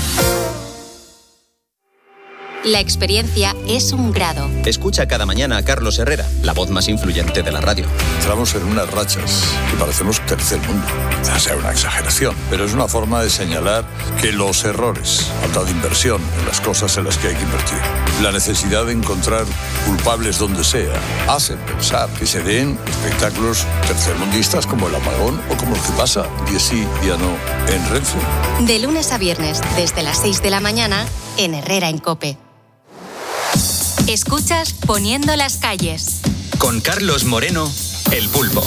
La experiencia es un grado. Escucha cada mañana a Carlos Herrera, la voz más influyente de la radio. Entramos en unas rachas que parecemos tercer mundo. Quizás sea una exageración, pero es una forma de señalar que los errores, falta de inversión en las cosas en las que hay que invertir, la necesidad de encontrar culpables donde sea, hacen pensar que se den espectáculos tercermundistas como el apagón o como lo que pasa día sí, día no en Renfe. De lunes a viernes, desde las seis de la mañana, en Herrera en COPE. Escuchas Poniendo las Calles. Con Carlos Moreno, El Pulpo.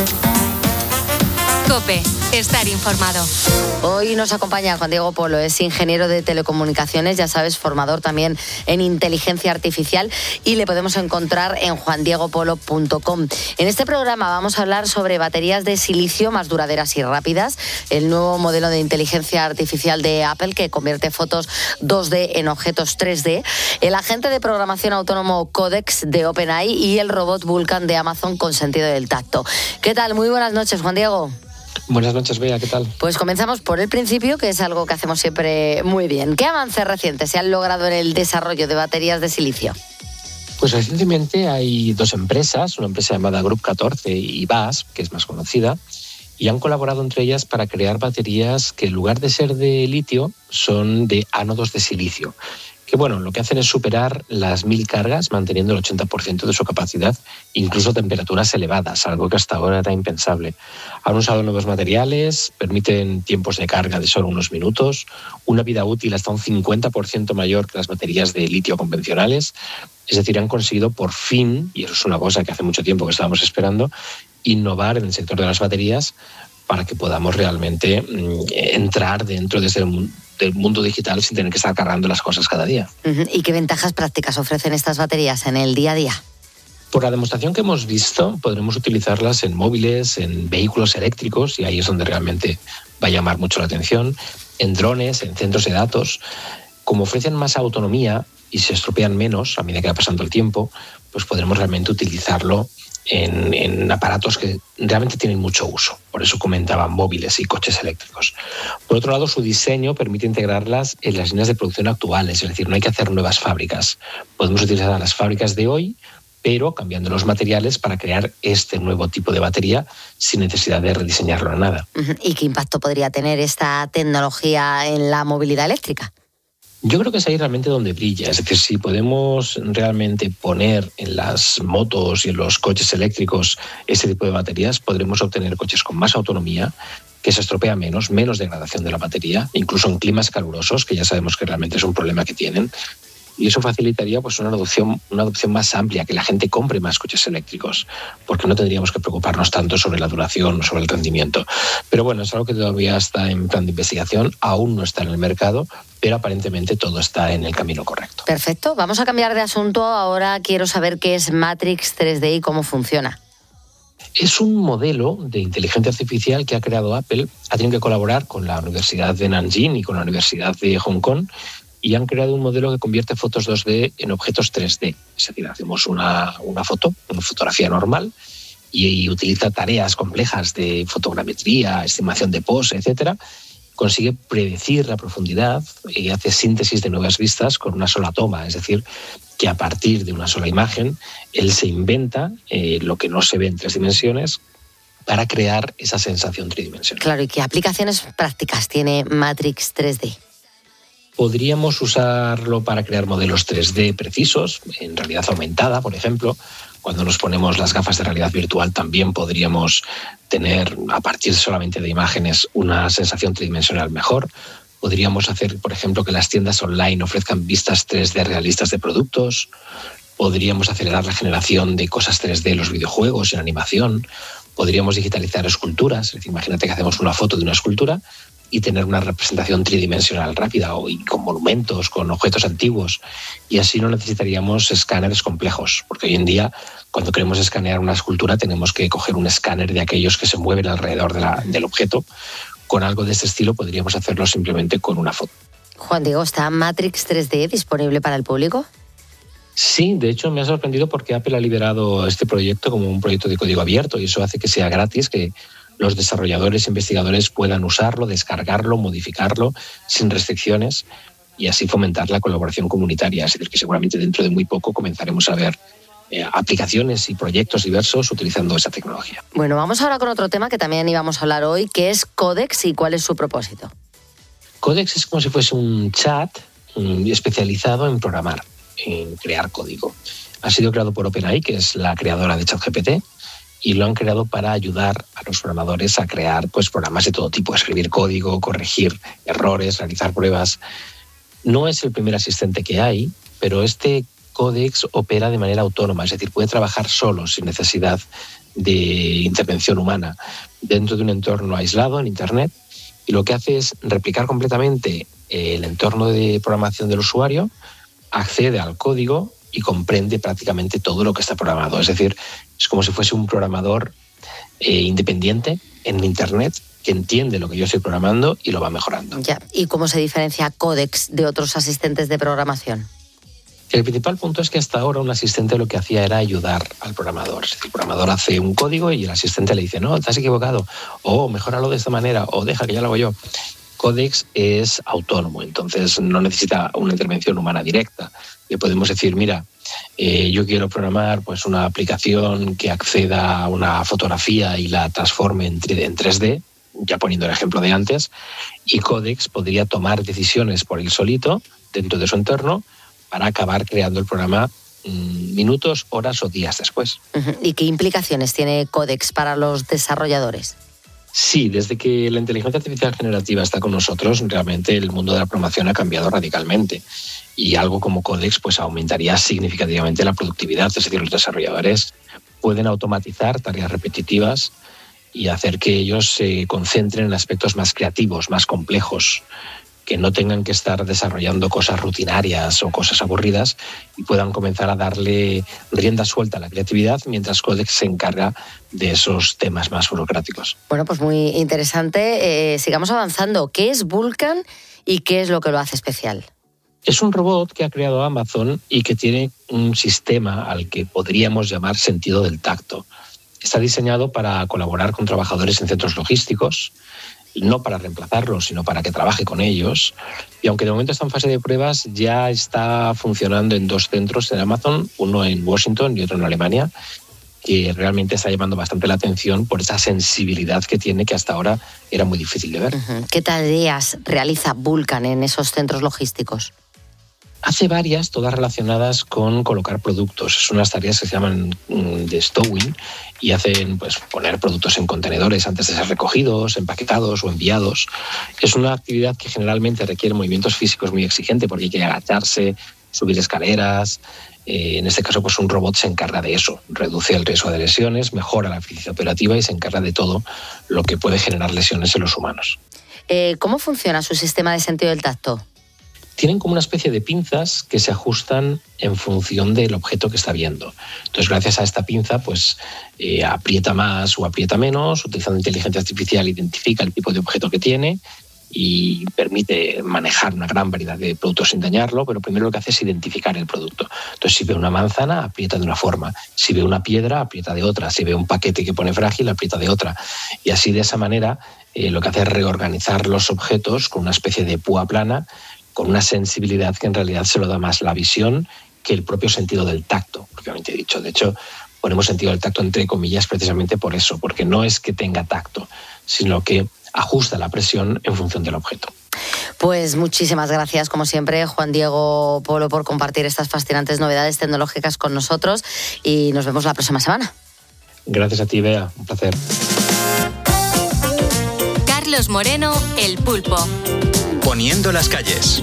COPE, estar informado. Hoy nos acompaña Juan Diego Polo, es ingeniero de telecomunicaciones, ya sabes, formador también en inteligencia artificial, y le podemos encontrar en juan diego polo punto com. En este programa vamos a hablar sobre baterías de silicio más duraderas y rápidas, el nuevo modelo de inteligencia artificial de Apple que convierte fotos dos D en objetos tres D, el agente de programación autónomo Codex de OpenAI y el robot Vulcan de Amazon con sentido del tacto. ¿Qué tal? Muy buenas noches, Juan Diego. Buenas noches, Bea, ¿qué tal? Pues comenzamos por el principio, que es algo que hacemos siempre muy bien. ¿Qué avances recientes se han logrado en el desarrollo de baterías de silicio? Pues recientemente hay dos empresas, una empresa llamada Group catorce y B A S, que es más conocida, y han colaborado entre ellas para crear baterías que en lugar de ser de litio son de ánodos de silicio, que bueno, lo que hacen es superar las mil cargas manteniendo el ochenta por ciento de su capacidad, incluso a temperaturas elevadas, algo que hasta ahora era impensable. Han usado nuevos materiales, permiten tiempos de carga de solo unos minutos, una vida útil hasta un cincuenta por ciento mayor que las baterías de litio convencionales. Es decir, han conseguido por fin, y eso es una cosa que hace mucho tiempo que estábamos esperando, innovar en el sector de las baterías para que podamos realmente mm, entrar dentro de ese mundo del mundo digital sin tener que estar cargando las cosas cada día. Uh-huh. ¿Y qué ventajas prácticas ofrecen estas baterías en el día a día? Por la demostración que hemos visto, podremos utilizarlas en móviles, en vehículos eléctricos, y ahí es donde realmente va a llamar mucho la atención, en drones, en centros de datos. Como ofrecen más autonomía y se estropean menos a medida que va pasando el tiempo, pues podremos realmente utilizarlo En, en aparatos que realmente tienen mucho uso. Por eso comentaban móviles y coches eléctricos. Por otro lado, su diseño permite integrarlas en las líneas de producción actuales, es decir, no hay que hacer nuevas fábricas. Podemos utilizar las fábricas de hoy pero cambiando los materiales para crear este nuevo tipo de batería sin necesidad de rediseñarlo en nada. ¿Y qué impacto podría tener esta tecnología en la movilidad eléctrica? Yo creo que es ahí realmente donde brilla. Es decir, si podemos realmente poner en las motos y en los coches eléctricos ese tipo de baterías, podremos obtener coches con más autonomía, que se estropea menos, menos degradación de la batería, incluso en climas calurosos, que ya sabemos que realmente es un problema que tienen. Y eso facilitaría pues, una adopción, una adopción más amplia, que la gente compre más coches eléctricos, porque no tendríamos que preocuparnos tanto sobre la duración o sobre el rendimiento. Pero bueno, es algo que todavía está en plan de investigación, aún no está en el mercado, pero aparentemente todo está en el camino correcto. Perfecto, vamos a cambiar de asunto. Ahora quiero saber qué es Matrix tres D y cómo funciona. Es un modelo de inteligencia artificial que ha creado Apple. Ha tenido que colaborar con la Universidad de Nanjing y con la Universidad de Hong Kong, y han creado un modelo que convierte fotos dos D en objetos tres D. Es decir, hacemos una, una foto, una fotografía normal, y, y utiliza tareas complejas de fotogrametría, estimación de pose, etcétera. Consigue predecir la profundidad y hace síntesis de nuevas vistas con una sola toma. Es decir, que a partir de una sola imagen, él se inventa eh, lo que no se ve en tres dimensiones para crear esa sensación tridimensional. Claro, ¿y qué aplicaciones prácticas tiene Matrix tres D? Podríamos usarlo para crear modelos tres D precisos, en realidad aumentada, por ejemplo. Cuando nos ponemos las gafas de realidad virtual también podríamos tener, a partir solamente de imágenes, una sensación tridimensional mejor. Podríamos hacer, por ejemplo, que las tiendas online ofrezcan vistas tres D realistas de productos. Podríamos acelerar la generación de cosas tres D en los videojuegos, en animación. Podríamos digitalizar esculturas. Es decir, imagínate que hacemos una foto de una escultura y tener una representación tridimensional rápida, o y con monumentos, con objetos antiguos. Y así no necesitaríamos escáneres complejos, porque hoy en día, cuando queremos escanear una escultura, tenemos que coger un escáner de aquellos que se mueven alrededor de la, del objeto. Con algo de este estilo podríamos hacerlo simplemente con una foto. Juan Diego, ¿está Matrix tres D disponible para el público? Sí, de hecho me ha sorprendido porque Apple ha liberado este proyecto como un proyecto de código abierto, y eso hace que sea gratis, que los desarrolladores e investigadores puedan usarlo, descargarlo, modificarlo sin restricciones, y así fomentar la colaboración comunitaria. Es decir, que seguramente dentro de muy poco comenzaremos a ver eh, aplicaciones y proyectos diversos utilizando esa tecnología. Bueno, vamos ahora con otro tema que también íbamos a hablar hoy, que es Codex y cuál es su propósito. Codex es como si fuese un chat um, especializado en programar, en crear código. Ha sido creado por OpenAI, que es la creadora de ChatGPT, y lo han creado para ayudar a los programadores a crear pues, programas de todo tipo, escribir código, corregir errores, realizar pruebas. No es el primer asistente que hay, pero este Codex opera de manera autónoma, es decir, puede trabajar solo, sin necesidad de intervención humana, dentro de un entorno aislado en Internet, y lo que hace es replicar completamente el entorno de programación del usuario, accede al código y comprende prácticamente todo lo que está programado. Es decir, es como si fuese un programador eh, independiente en Internet que entiende lo que yo estoy programando y lo va mejorando. Ya. ¿Y cómo se diferencia Codex de otros asistentes de programación? El principal punto es que hasta ahora un asistente lo que hacía era ayudar al programador. Es decir, el programador hace un código y el asistente le dice, no, te has equivocado, o mejóralo de esta manera, o deja que ya lo hago yo. Codex es autónomo, entonces no necesita una intervención humana directa. Le podemos decir, mira, eh, yo quiero programar pues, una aplicación que acceda a una fotografía y la transforme en tres D, ya poniendo el ejemplo de antes, y Codex podría tomar decisiones por él solito dentro de su entorno para acabar creando el programa mmm, minutos, horas o días después. ¿Y qué implicaciones tiene Codex para los desarrolladores? Sí, desde que la inteligencia artificial generativa está con nosotros, realmente el mundo de la programación ha cambiado radicalmente. Y algo como Codex pues, aumentaría significativamente la productividad. Es decir, los desarrolladores pueden automatizar tareas repetitivas y hacer que ellos se concentren en aspectos más creativos, más complejos, que no tengan que estar desarrollando cosas rutinarias o cosas aburridas, y puedan comenzar a darle rienda suelta a la creatividad mientras Codex se encarga de esos temas más burocráticos. Bueno, pues muy interesante. Eh, sigamos avanzando. ¿Qué es Vulkan y qué es lo que lo hace especial? Es un robot que ha creado Amazon y que tiene un sistema al que podríamos llamar sentido del tacto. Está diseñado para colaborar con trabajadores en centros logísticos no para reemplazarlos, sino para que trabaje con ellos. Y aunque de momento está en fase de pruebas, ya está funcionando en dos centros en Amazon, uno en Washington y otro en Alemania, que realmente está llamando bastante la atención por esa sensibilidad que tiene, que hasta ahora era muy difícil de ver. Uh-huh. ¿Qué tareas realiza Vulcan en esos centros logísticos? Hace varias, todas relacionadas con colocar productos. Son unas tareas que se llaman de stowing y hacen pues, poner productos en contenedores antes de ser recogidos, empaquetados o enviados. Es una actividad que generalmente requiere movimientos físicos muy exigentes porque hay que agacharse, subir escaleras. Eh, en este caso, pues un robot se encarga de eso, reduce el riesgo de lesiones, mejora la eficiencia operativa y se encarga de todo lo que puede generar lesiones en los humanos. Eh, ¿Cómo funciona su sistema de sentido del tacto? Tienen como una especie de pinzas que se ajustan en función del objeto que está viendo. Entonces, gracias a esta pinza, pues eh, aprieta más o aprieta menos, utilizando inteligencia artificial identifica el tipo de objeto que tiene y permite manejar una gran variedad de productos sin dañarlo, pero primero lo que hace es identificar el producto. Entonces, si ve una manzana, aprieta de una forma. Si ve una piedra, aprieta de otra. Si ve un paquete que pone frágil, aprieta de otra. Y así, de esa manera, eh, lo que hace es reorganizar los objetos con una especie de púa plana, con una sensibilidad que en realidad se lo da más la visión que el propio sentido del tacto, propiamente dicho. De hecho, ponemos sentido del tacto entre comillas precisamente por eso, porque no es que tenga tacto, sino que ajusta la presión en función del objeto. Pues muchísimas gracias, como siempre, Juan Diego Polo, por compartir estas fascinantes novedades tecnológicas con nosotros y nos vemos la próxima semana. Gracias a ti, Bea. Un placer. Carlos Moreno, El Pulpo. Poniendo las calles.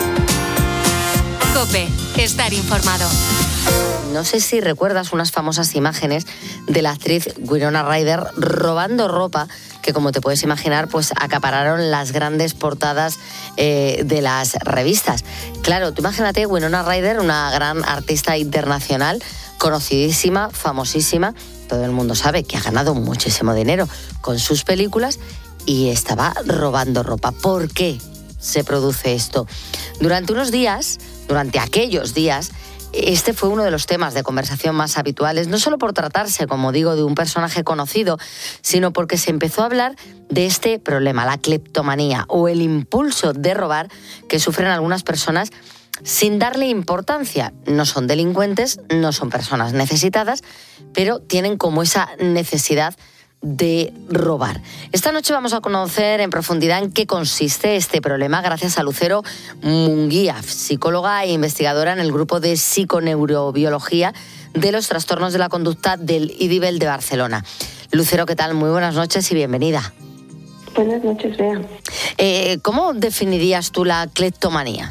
COPE, estar informado. No sé si recuerdas unas famosas imágenes de la actriz Winona Ryder robando ropa que, como te puedes imaginar, pues acapararon las grandes portadas eh, de las revistas. Claro, tú imagínate Winona Ryder, una gran artista internacional, conocidísima, famosísima, todo el mundo sabe que ha ganado muchísimo dinero con sus películas y estaba robando ropa. ¿Por qué se produce esto? Durante unos días, durante aquellos días, este fue uno de los temas de conversación más habituales, no solo por tratarse, como digo, de un personaje conocido, sino porque se empezó a hablar de este problema, la cleptomanía o el impulso de robar que sufren algunas personas sin darle importancia. No son delincuentes, no son personas necesitadas, pero tienen como esa necesidad de robar. Esta noche vamos a conocer en profundidad en qué consiste este problema gracias a Lucero Munguía, psicóloga e investigadora en el grupo de psiconeurobiología de los trastornos de la conducta del I D I B E L de Barcelona. Lucero, ¿qué tal? Muy buenas noches y bienvenida. Buenas noches, Bea. Eh, ¿Cómo definirías tú la cleptomanía?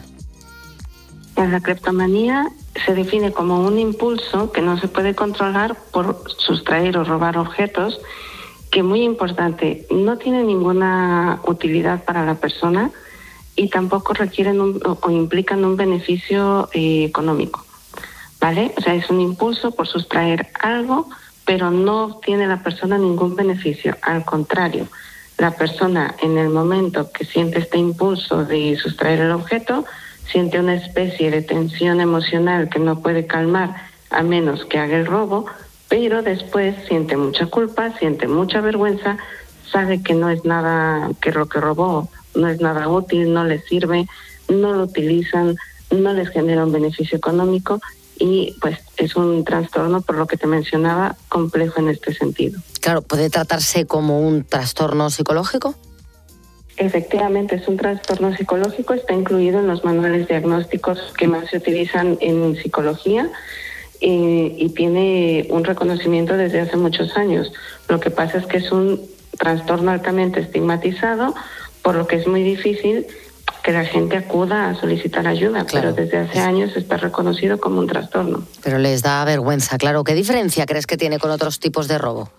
Pues la cleptomanía se define como un impulso que no se puede controlar por sustraer o robar objetos, que, muy importante, no tiene ninguna utilidad para la persona y tampoco requieren un, o implican un beneficio eh, económico, ¿vale? O sea, es un impulso por sustraer algo, pero no tiene la persona ningún beneficio. Al contrario, la persona, en el momento que siente este impulso de sustraer el objeto, siente una especie de tensión emocional que no puede calmar a menos que haga el robo, pero después siente mucha culpa, siente mucha vergüenza, sabe que no es nada, que lo que robó no es nada útil, no les sirve, no lo utilizan, no les genera un beneficio económico y pues es un trastorno, por lo que te mencionaba, complejo en este sentido. Claro, ¿puede tratarse como un trastorno psicológico? Efectivamente, es un trastorno psicológico, está incluido en los manuales diagnósticos que más se utilizan en psicología eh, y tiene un reconocimiento desde hace muchos años. Lo que pasa es que es un trastorno altamente estigmatizado, por lo que es muy difícil que la gente acuda a solicitar ayuda, claro, pero desde hace años está reconocido como un trastorno. Pero les da vergüenza, claro. ¿Qué diferencia crees que tiene con otros tipos de robo?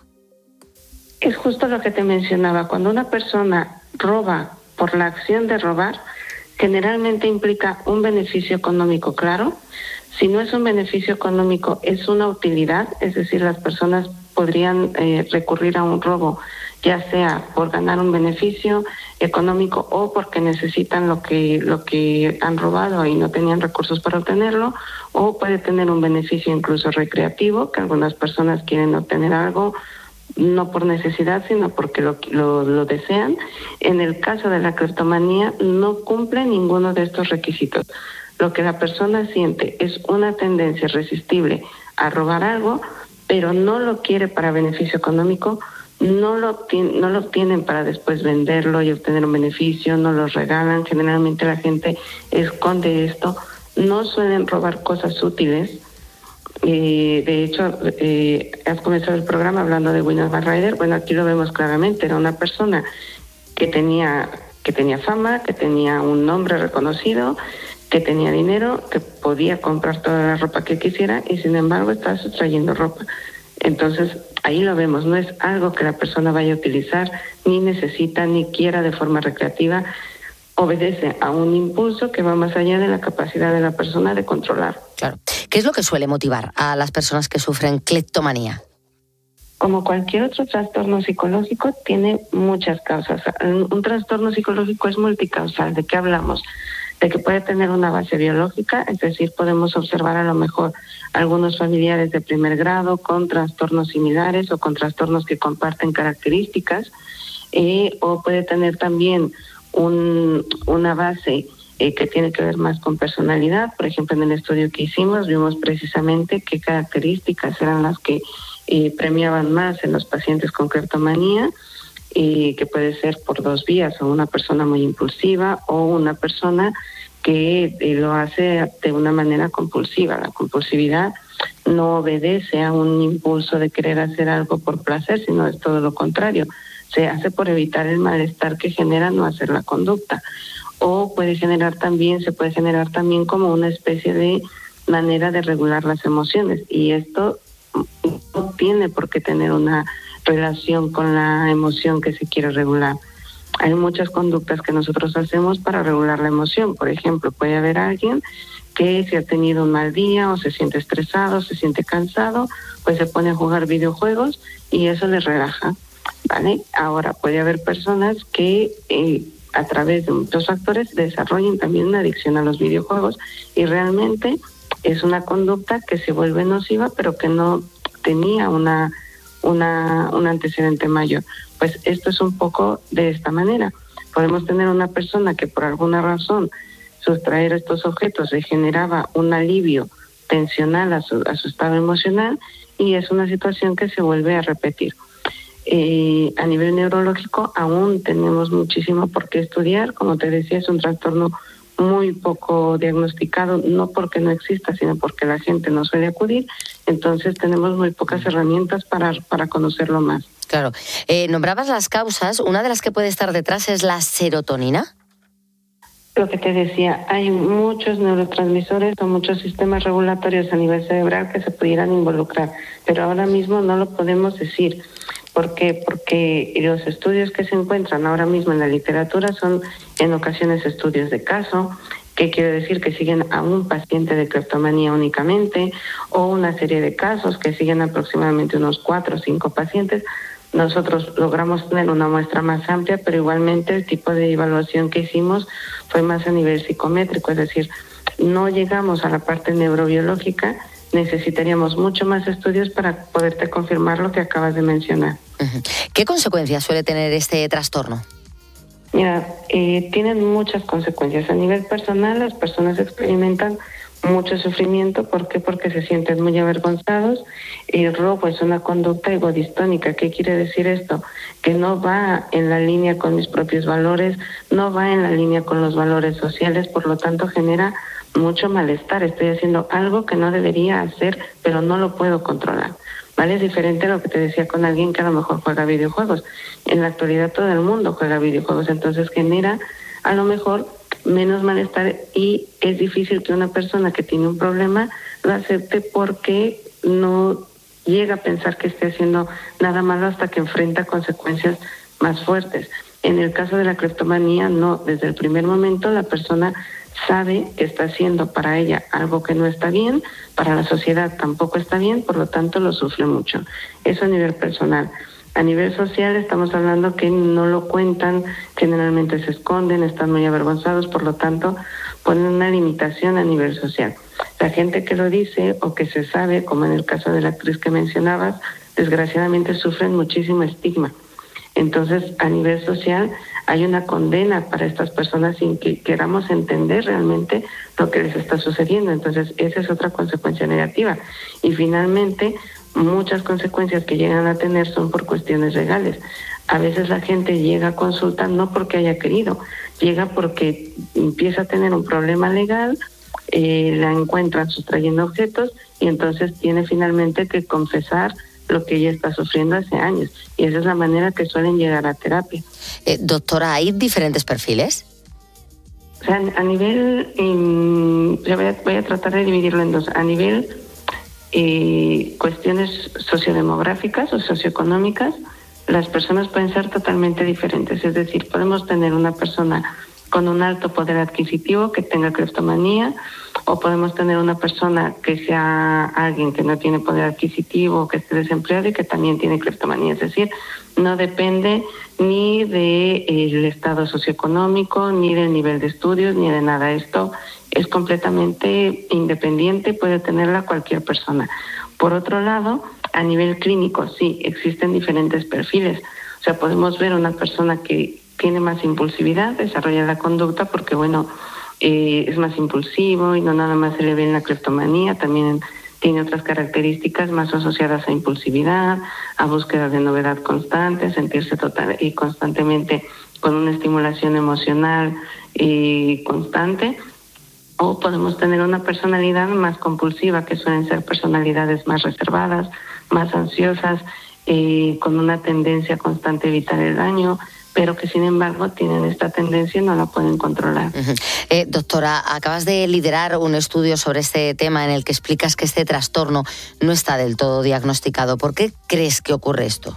Es justo lo que te mencionaba. Cuando una persona roba por la acción de robar, generalmente implica un beneficio económico, claro. Si no es un beneficio económico, es una utilidad, es decir, las personas podrían eh, recurrir a un robo, ya sea por ganar un beneficio económico o porque necesitan lo que, lo que han robado y no tenían recursos para obtenerlo, o puede tener un beneficio incluso recreativo, que algunas personas quieren obtener algo no por necesidad, sino porque lo, lo, lo desean. En el caso de la cleptomanía no cumple ninguno de estos requisitos. Lo que la persona siente es una tendencia irresistible a robar algo, pero no lo quiere para beneficio económico, no lo, obtien- no lo obtienen para después venderlo y obtener un beneficio, no lo regalan. Generalmente la gente esconde esto, no suelen robar cosas útiles. Eh, de hecho, eh, has comenzado el programa hablando de Winona Ryder. Bueno, aquí lo vemos claramente. Era una persona que tenía, que tenía fama, que tenía un nombre reconocido, que tenía dinero, que podía comprar toda la ropa que quisiera y sin embargo estaba sustrayendo ropa. Entonces, ahí lo vemos. No es algo que la persona vaya a utilizar, ni necesita, ni quiera de forma recreativa. Obedece a un impulso que va más allá de la capacidad de la persona de controlar. Claro. ¿Qué es lo que suele motivar a las personas que sufren cleptomanía? Como cualquier otro trastorno psicológico, tiene muchas causas. Un, un trastorno psicológico es multicausal. ¿De qué hablamos? De que puede tener una base biológica, es decir, podemos observar a lo mejor algunos familiares de primer grado con trastornos similares o con trastornos que comparten características, eh, o puede tener también un, una base eh, que tiene que ver más con personalidad. Por ejemplo, en el estudio que hicimos vimos precisamente qué características eran las que eh, premiaban más en los pacientes con cleptomanía, y que puede ser por dos vías, o una persona muy impulsiva o una persona que eh, lo hace de una manera compulsiva. La compulsividad no obedece a un impulso de querer hacer algo por placer, sino es todo lo contrario. Se hace por evitar el malestar que genera no hacer la conducta. O puede generar también, se puede generar también como una especie de manera de regular las emociones, y esto no tiene por qué tener una relación con la emoción que se quiere regular. Hay muchas conductas que nosotros hacemos para regular la emoción. Por ejemplo, puede haber alguien que si ha tenido un mal día o se siente estresado, se siente cansado, pues se pone a jugar videojuegos y eso le relaja, ¿vale? Ahora, puede haber personas que eh, a través de muchos factores desarrollen también una adicción a los videojuegos, y realmente es una conducta que se vuelve nociva, pero que no tenía una Una, un antecedente mayor. Pues esto es un poco de esta manera. Podemos tener una persona que por alguna razón sustraer estos objetos le generaba un alivio tensional a su, a su estado emocional, y es una situación que se vuelve a repetir. Eh, a nivel neurológico aún tenemos muchísimo por qué estudiar. Como te decía, es un trastorno muy poco diagnosticado, no porque no exista, sino porque la gente no suele acudir. Entonces tenemos muy pocas herramientas para, para conocerlo más. Claro. Eh, nombrabas las causas. Una de las que puede estar detrás es la serotonina. Lo que te decía, hay muchos neurotransmisores o muchos sistemas regulatorios a nivel cerebral que se pudieran involucrar, pero ahora mismo no lo podemos decir. ¿Por qué? Porque los estudios que se encuentran ahora mismo en la literatura son en ocasiones estudios de caso, que quiere decir que siguen a un paciente de cleptomanía únicamente, o una serie de casos que siguen aproximadamente unos cuatro o cinco pacientes. Nosotros logramos tener una muestra más amplia, pero igualmente el tipo de evaluación que hicimos fue más a nivel psicométrico, es decir, no llegamos a la parte neurobiológica. Necesitaríamos mucho más estudios para poderte confirmar lo que acabas de mencionar. ¿Qué consecuencias suele tener este trastorno? Mira, eh, tienen muchas consecuencias. A nivel personal, las personas experimentan mucho sufrimiento. ¿Por qué? Porque se sienten muy avergonzados. El robo es una conducta egodistónica. ¿Qué quiere decir esto? Que no va en la línea con mis propios valores, no va en la línea con los valores sociales, por lo tanto genera mucho malestar. Estoy haciendo algo que no debería hacer, pero no lo puedo controlar, ¿vale? Es diferente a lo que te decía con alguien que a lo mejor juega videojuegos. En la actualidad todo el mundo juega videojuegos, entonces genera a lo mejor menos malestar, y es difícil que una persona que tiene un problema lo acepte porque no llega a pensar que esté haciendo nada malo hasta que enfrenta consecuencias más fuertes. En el caso de la cleptomanía, no, desde el primer momento la persona sabe que está haciendo para ella algo que no está bien, para la sociedad tampoco está bien, por lo tanto lo sufre mucho. Eso a nivel personal. A nivel social estamos hablando que no lo cuentan, generalmente se esconden, están muy avergonzados, por lo tanto ponen una limitación a nivel social. La gente que lo dice o que se sabe, como en el caso de la actriz que mencionabas, desgraciadamente sufren muchísimo estigma. Entonces, a nivel social hay una condena para estas personas sin que queramos entender realmente lo que les está sucediendo. Entonces, esa es otra consecuencia negativa. Y finalmente, muchas consecuencias que llegan a tener son por cuestiones legales. A veces la gente llega a consulta no porque haya querido, llega porque empieza a tener un problema legal, eh, la encuentran sustrayendo objetos y entonces tiene finalmente que confesar lo que ella está sufriendo hace años. Y esa es la manera que suelen llegar a terapia. Eh, doctora, ¿hay diferentes perfiles? O sea, a nivel, eh, yo voy a, voy a tratar de dividirlo en dos. A nivel eh, cuestiones sociodemográficas o socioeconómicas, las personas pueden ser totalmente diferentes. Es decir, podemos tener una persona con un alto poder adquisitivo que tenga cleptomanía, o podemos tener una persona que sea alguien que no tiene poder adquisitivo, que esté desempleado y que también tiene cleptomanía. Es decir, no depende ni del estado socioeconómico, ni del nivel de estudios, ni de nada. Esto es completamente independiente, puede tenerla cualquier persona. Por otro lado, a nivel clínico, sí, existen diferentes perfiles. O sea, podemos ver una persona que tiene más impulsividad, desarrolla la conducta porque, bueno, eh, es más impulsivo y no nada más se le ve en la cleptomanía, también tiene otras características más asociadas a impulsividad, a búsqueda de novedad constante, a sentirse total y constantemente con una estimulación emocional y constante. O podemos tener una personalidad más compulsiva, que suelen ser personalidades más reservadas, más ansiosas, eh, con una tendencia constante a evitar el daño, pero que sin embargo tienen esta tendencia y no la pueden controlar. Uh-huh. Eh, doctora, acabas de liderar un estudio sobre este tema en el que explicas que este trastorno no está del todo diagnosticado. ¿Por qué crees que ocurre esto?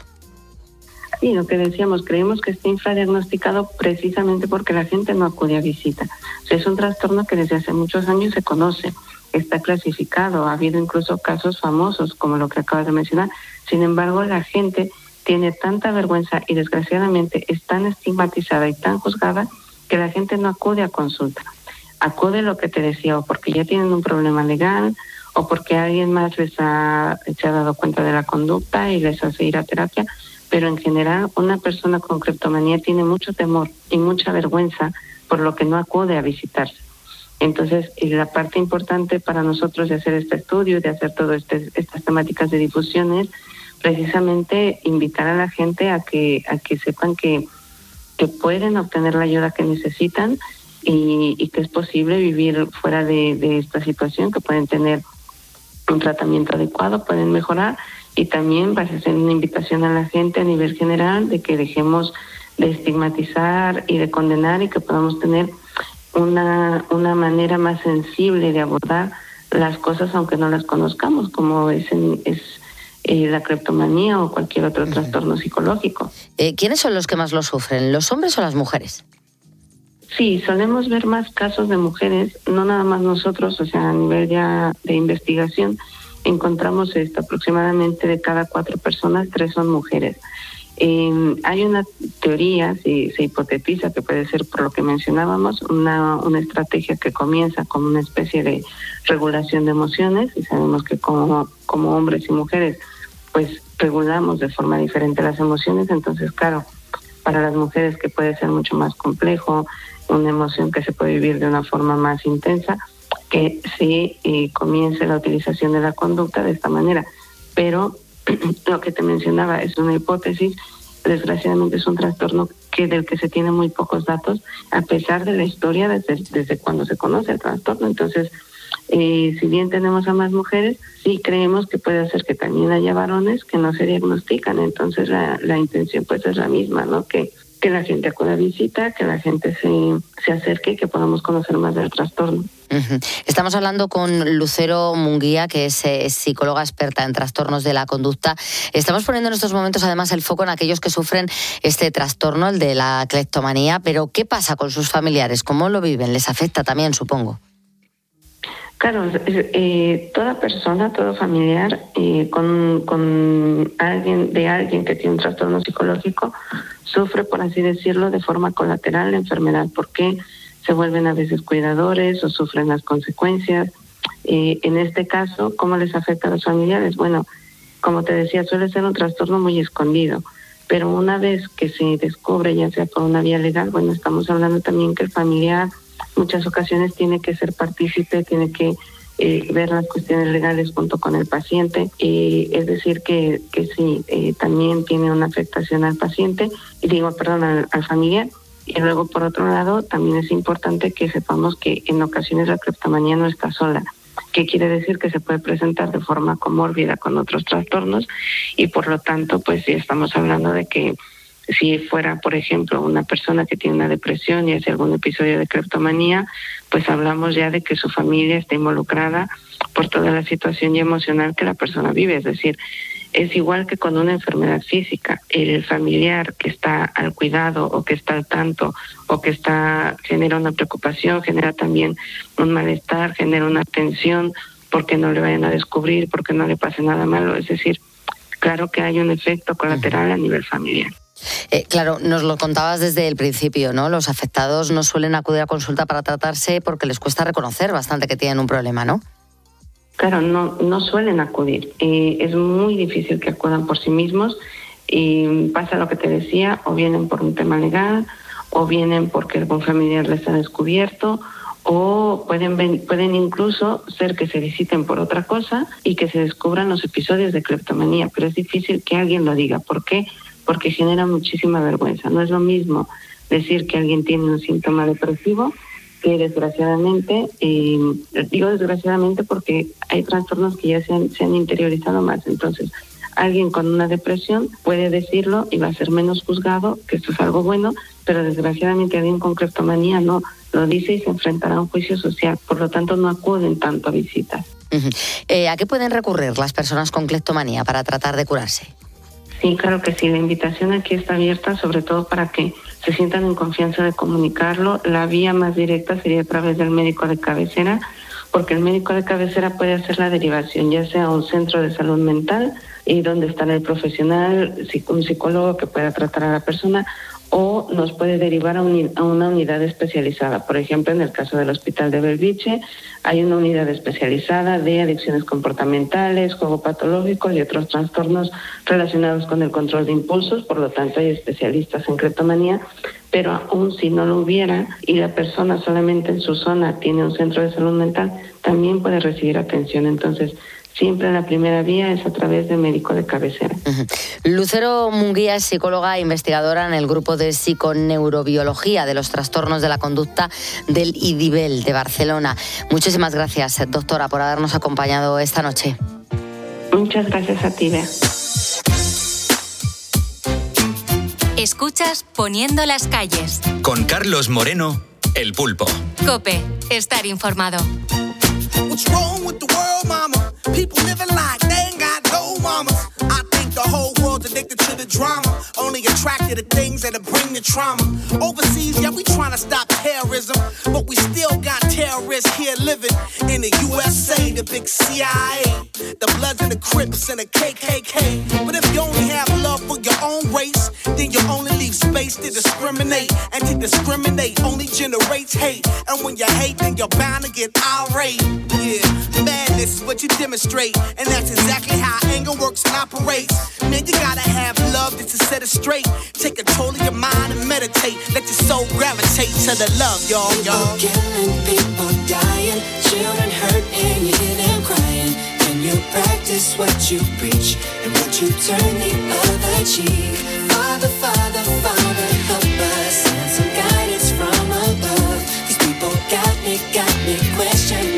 Sí, lo que decíamos, creemos que está infradiagnosticado precisamente porque la gente no acude a visita. O sea, es un trastorno que desde hace muchos años se conoce, está clasificado, ha habido incluso casos famosos como lo que acabas de mencionar. Sin embargo, la gente tiene tanta vergüenza y desgraciadamente es tan estigmatizada y tan juzgada que la gente no acude a consulta. Acude, lo que te decía, o porque ya tienen un problema legal, o porque alguien más les ha, se ha dado cuenta de la conducta y les hace ir a terapia, pero en general una persona con cleptomanía tiene mucho temor y mucha vergüenza, por lo que no acude a visitarse. Entonces, la parte importante para nosotros de hacer este estudio, de hacer todas este, estas temáticas de difusión es precisamente invitar a la gente a que a que sepan que, que pueden obtener la ayuda que necesitan y, y que es posible vivir fuera de, de esta situación, que pueden tener un tratamiento adecuado, pueden mejorar, y también va a ser una invitación a la gente a nivel general de que dejemos de estigmatizar y de condenar y que podamos tener una, una manera más sensible de abordar las cosas aunque no las conozcamos, como es, en, es eh, la cleptomanía o cualquier otro uh-huh. trastorno psicológico. Eh, ¿Quiénes son los que más lo sufren, los hombres o las mujeres? Sí, solemos ver más casos de mujeres, no nada más nosotros, o sea, a nivel ya de investigación, encontramos esto, aproximadamente de cada cuatro personas, tres son mujeres. Eh, hay una teoría, si se hipotetiza que puede ser, por lo que mencionábamos, una, una estrategia que comienza como una especie de regulación de emociones, y sabemos que como, como hombres y mujeres pues regulamos de forma diferente las emociones. Entonces, claro, para las mujeres que puede ser mucho más complejo, una emoción que se puede vivir de una forma más intensa, que sí eh, comience la utilización de la conducta de esta manera. Pero lo que te mencionaba es una hipótesis, desgraciadamente es un trastorno que del que se tiene muy pocos datos, a pesar de la historia desde, desde cuando se conoce el trastorno. Entonces, eh, si bien tenemos a más mujeres, sí creemos que puede ser que también haya varones que no se diagnostican. Entonces la, la intención pues es la misma, ¿no? Que, que la gente acuda a visita, que la gente se, se acerque y que podamos conocer más del trastorno. Uh-huh. Estamos hablando con Lucero Munguía, que es eh, psicóloga experta en trastornos de la conducta. Estamos poniendo en estos momentos además el foco en aquellos que sufren este trastorno, el de la cleptomanía, pero ¿qué pasa con sus familiares? ¿Cómo lo viven? ¿Les afecta también, supongo? Claro, eh, toda persona, todo familiar eh, con, con alguien de alguien que tiene un trastorno psicológico sufre, por así decirlo, de forma colateral la enfermedad, porque se vuelven a veces cuidadores o sufren las consecuencias. Eh, en este caso, ¿cómo les afecta a los familiares? Bueno, como te decía, suele ser un trastorno muy escondido. Pero una vez que se descubre, ya sea por una vía legal, bueno, estamos hablando también que el familiar muchas ocasiones tiene que ser partícipe, tiene que eh, ver las cuestiones legales junto con el paciente. Eh, es decir, que, que sí, eh, también tiene una afectación al paciente, y digo, perdón, al, al familiar. Y luego, por otro lado, también es importante que sepamos que en ocasiones la cleptomanía no está sola. ¿Qué quiere decir? Que se puede presentar de forma comórbida con otros trastornos, y por lo tanto, pues sí estamos hablando de que si fuera, por ejemplo, una persona que tiene una depresión y hace algún episodio de cleptomanía, pues hablamos ya de que su familia está involucrada por toda la situación y emocional que la persona vive. Es decir, es igual que con una enfermedad física. El familiar que está al cuidado o que está al tanto o que está genera una preocupación, genera también un malestar, genera una tensión porque no le vayan a descubrir, porque no le pase nada malo. Es decir, claro que hay un efecto colateral a nivel familiar. Eh, claro, nos lo contabas desde el principio, ¿no? Los afectados no suelen acudir a consulta para tratarse porque les cuesta reconocer bastante que tienen un problema, ¿no? Claro, no, no suelen acudir. Eh, es muy difícil que acudan por sí mismos, y pasa lo que te decía, o vienen por un tema legal, o vienen porque algún familiar les ha descubierto, o pueden, ven, pueden incluso ser que se visiten por otra cosa y que se descubran los episodios de cleptomanía, pero es difícil que alguien lo diga. ¿Por qué? Porque genera muchísima vergüenza. No es lo mismo decir que alguien tiene un síntoma depresivo que desgraciadamente, eh, digo desgraciadamente porque hay trastornos que ya se han, se han interiorizado más. Entonces, alguien con una depresión puede decirlo y va a ser menos juzgado, que esto es algo bueno, pero desgraciadamente alguien con cleptomanía no lo dice y se enfrentará a un juicio social. Por lo tanto, no acuden tanto a visitas. Uh-huh. Eh, ¿A qué pueden recurrir las personas con cleptomanía para tratar de curarse? Sí, claro que sí. La invitación aquí está abierta, sobre todo para que se sientan en confianza de comunicarlo. La vía más directa sería a través del médico de cabecera, porque el médico de cabecera puede hacer la derivación, ya sea a un centro de salud mental, y donde estará el profesional, un psicólogo que pueda tratar a la persona, o nos puede derivar a, un, a una unidad especializada. Por ejemplo, en el caso del Hospital de Belviche, hay una unidad especializada de adicciones comportamentales, juego patológico y otros trastornos relacionados con el control de impulsos. Por lo tanto, hay especialistas en cleptomanía, pero aún si no lo hubiera y la persona solamente en su zona tiene un centro de salud mental, también puede recibir atención. Entonces, siempre la primera vía es a través del médico de cabecera. Uh-huh. Lucero Munguía es psicóloga e investigadora en el grupo de psiconeurobiología de los trastornos de la conducta del IDIBEL de Barcelona. Muchísimas gracias, doctora, por habernos acompañado esta noche. Muchas gracias a ti, Bea. Escuchas Poniendo las calles. Con Carlos Moreno, El Pulpo. COPE, estar informado. What's wrong with the world, mama? People living like they ain't got no mamas. I think the whole world's addicted to the drama, only attracted to things that'll bring the trauma. Overseas, yeah, we trying to stop terrorism, but we still got terrorists here living in the U S A, the big C I A, the Bloods and the Crips and the K K K. But if you only have love for your own race, then you only leave space to discriminate, and to discriminate only generates hate. And when you hate, then you're bound to get irate. Yeah, madness is what you demonstrate, and that's exactly how anger works and operates. Man, you gotta have love just to set it straight. Take control of your mind and meditate. Let your soul gravitate to the love, y'all, y'all. People killing, people dying, children hurt and you hear them crying. Can you practice what you preach and would you turn the other cheek? Father, Father, Father, help us, send some guidance from above. These people got me, got me questioning.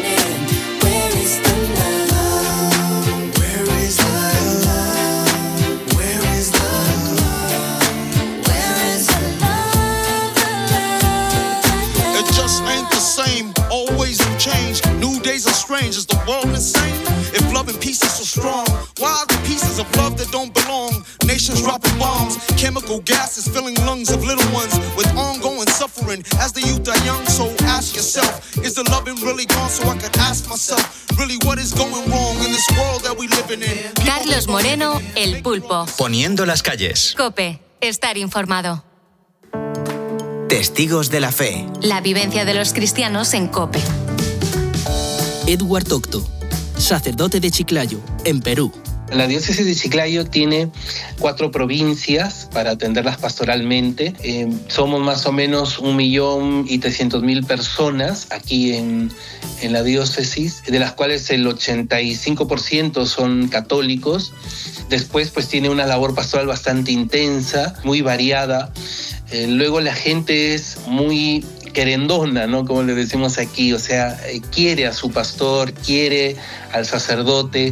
Change. New days are strange. Is the world insane? If love and peace is so strong, why are the pieces of love that don't belong? Nations dropping bombs, chemical gases filling lungs of little ones with ongoing suffering as the youth are young. So ask yourself, is the loving really gone? So I could ask myself, really what is going wrong in this world that we living in? Carlos Moreno, El Pulpo. Poniendo las calles. COPE, estar informado. Testigos de la fe. La vivencia de los cristianos en COPE. Edward Octo, sacerdote de Chiclayo, en Perú. La diócesis de Chiclayo tiene cuatro provincias para atenderlas pastoralmente. Eh, somos más o menos un millón y trescientos mil personas aquí en, en la diócesis, de las cuales el ochenta y cinco por ciento son católicos. Después, pues tiene una labor pastoral bastante intensa, muy variada. Eh, luego la gente es muy querendona, ¿no? Como le decimos aquí, o sea, eh, quiere a su pastor, quiere al sacerdote.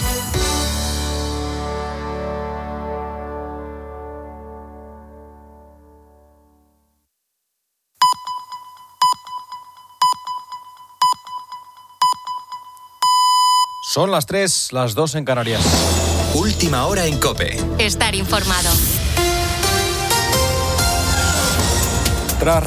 Son las tres, las dos en Canarias. Última hora en COPE. Estar informado. Tras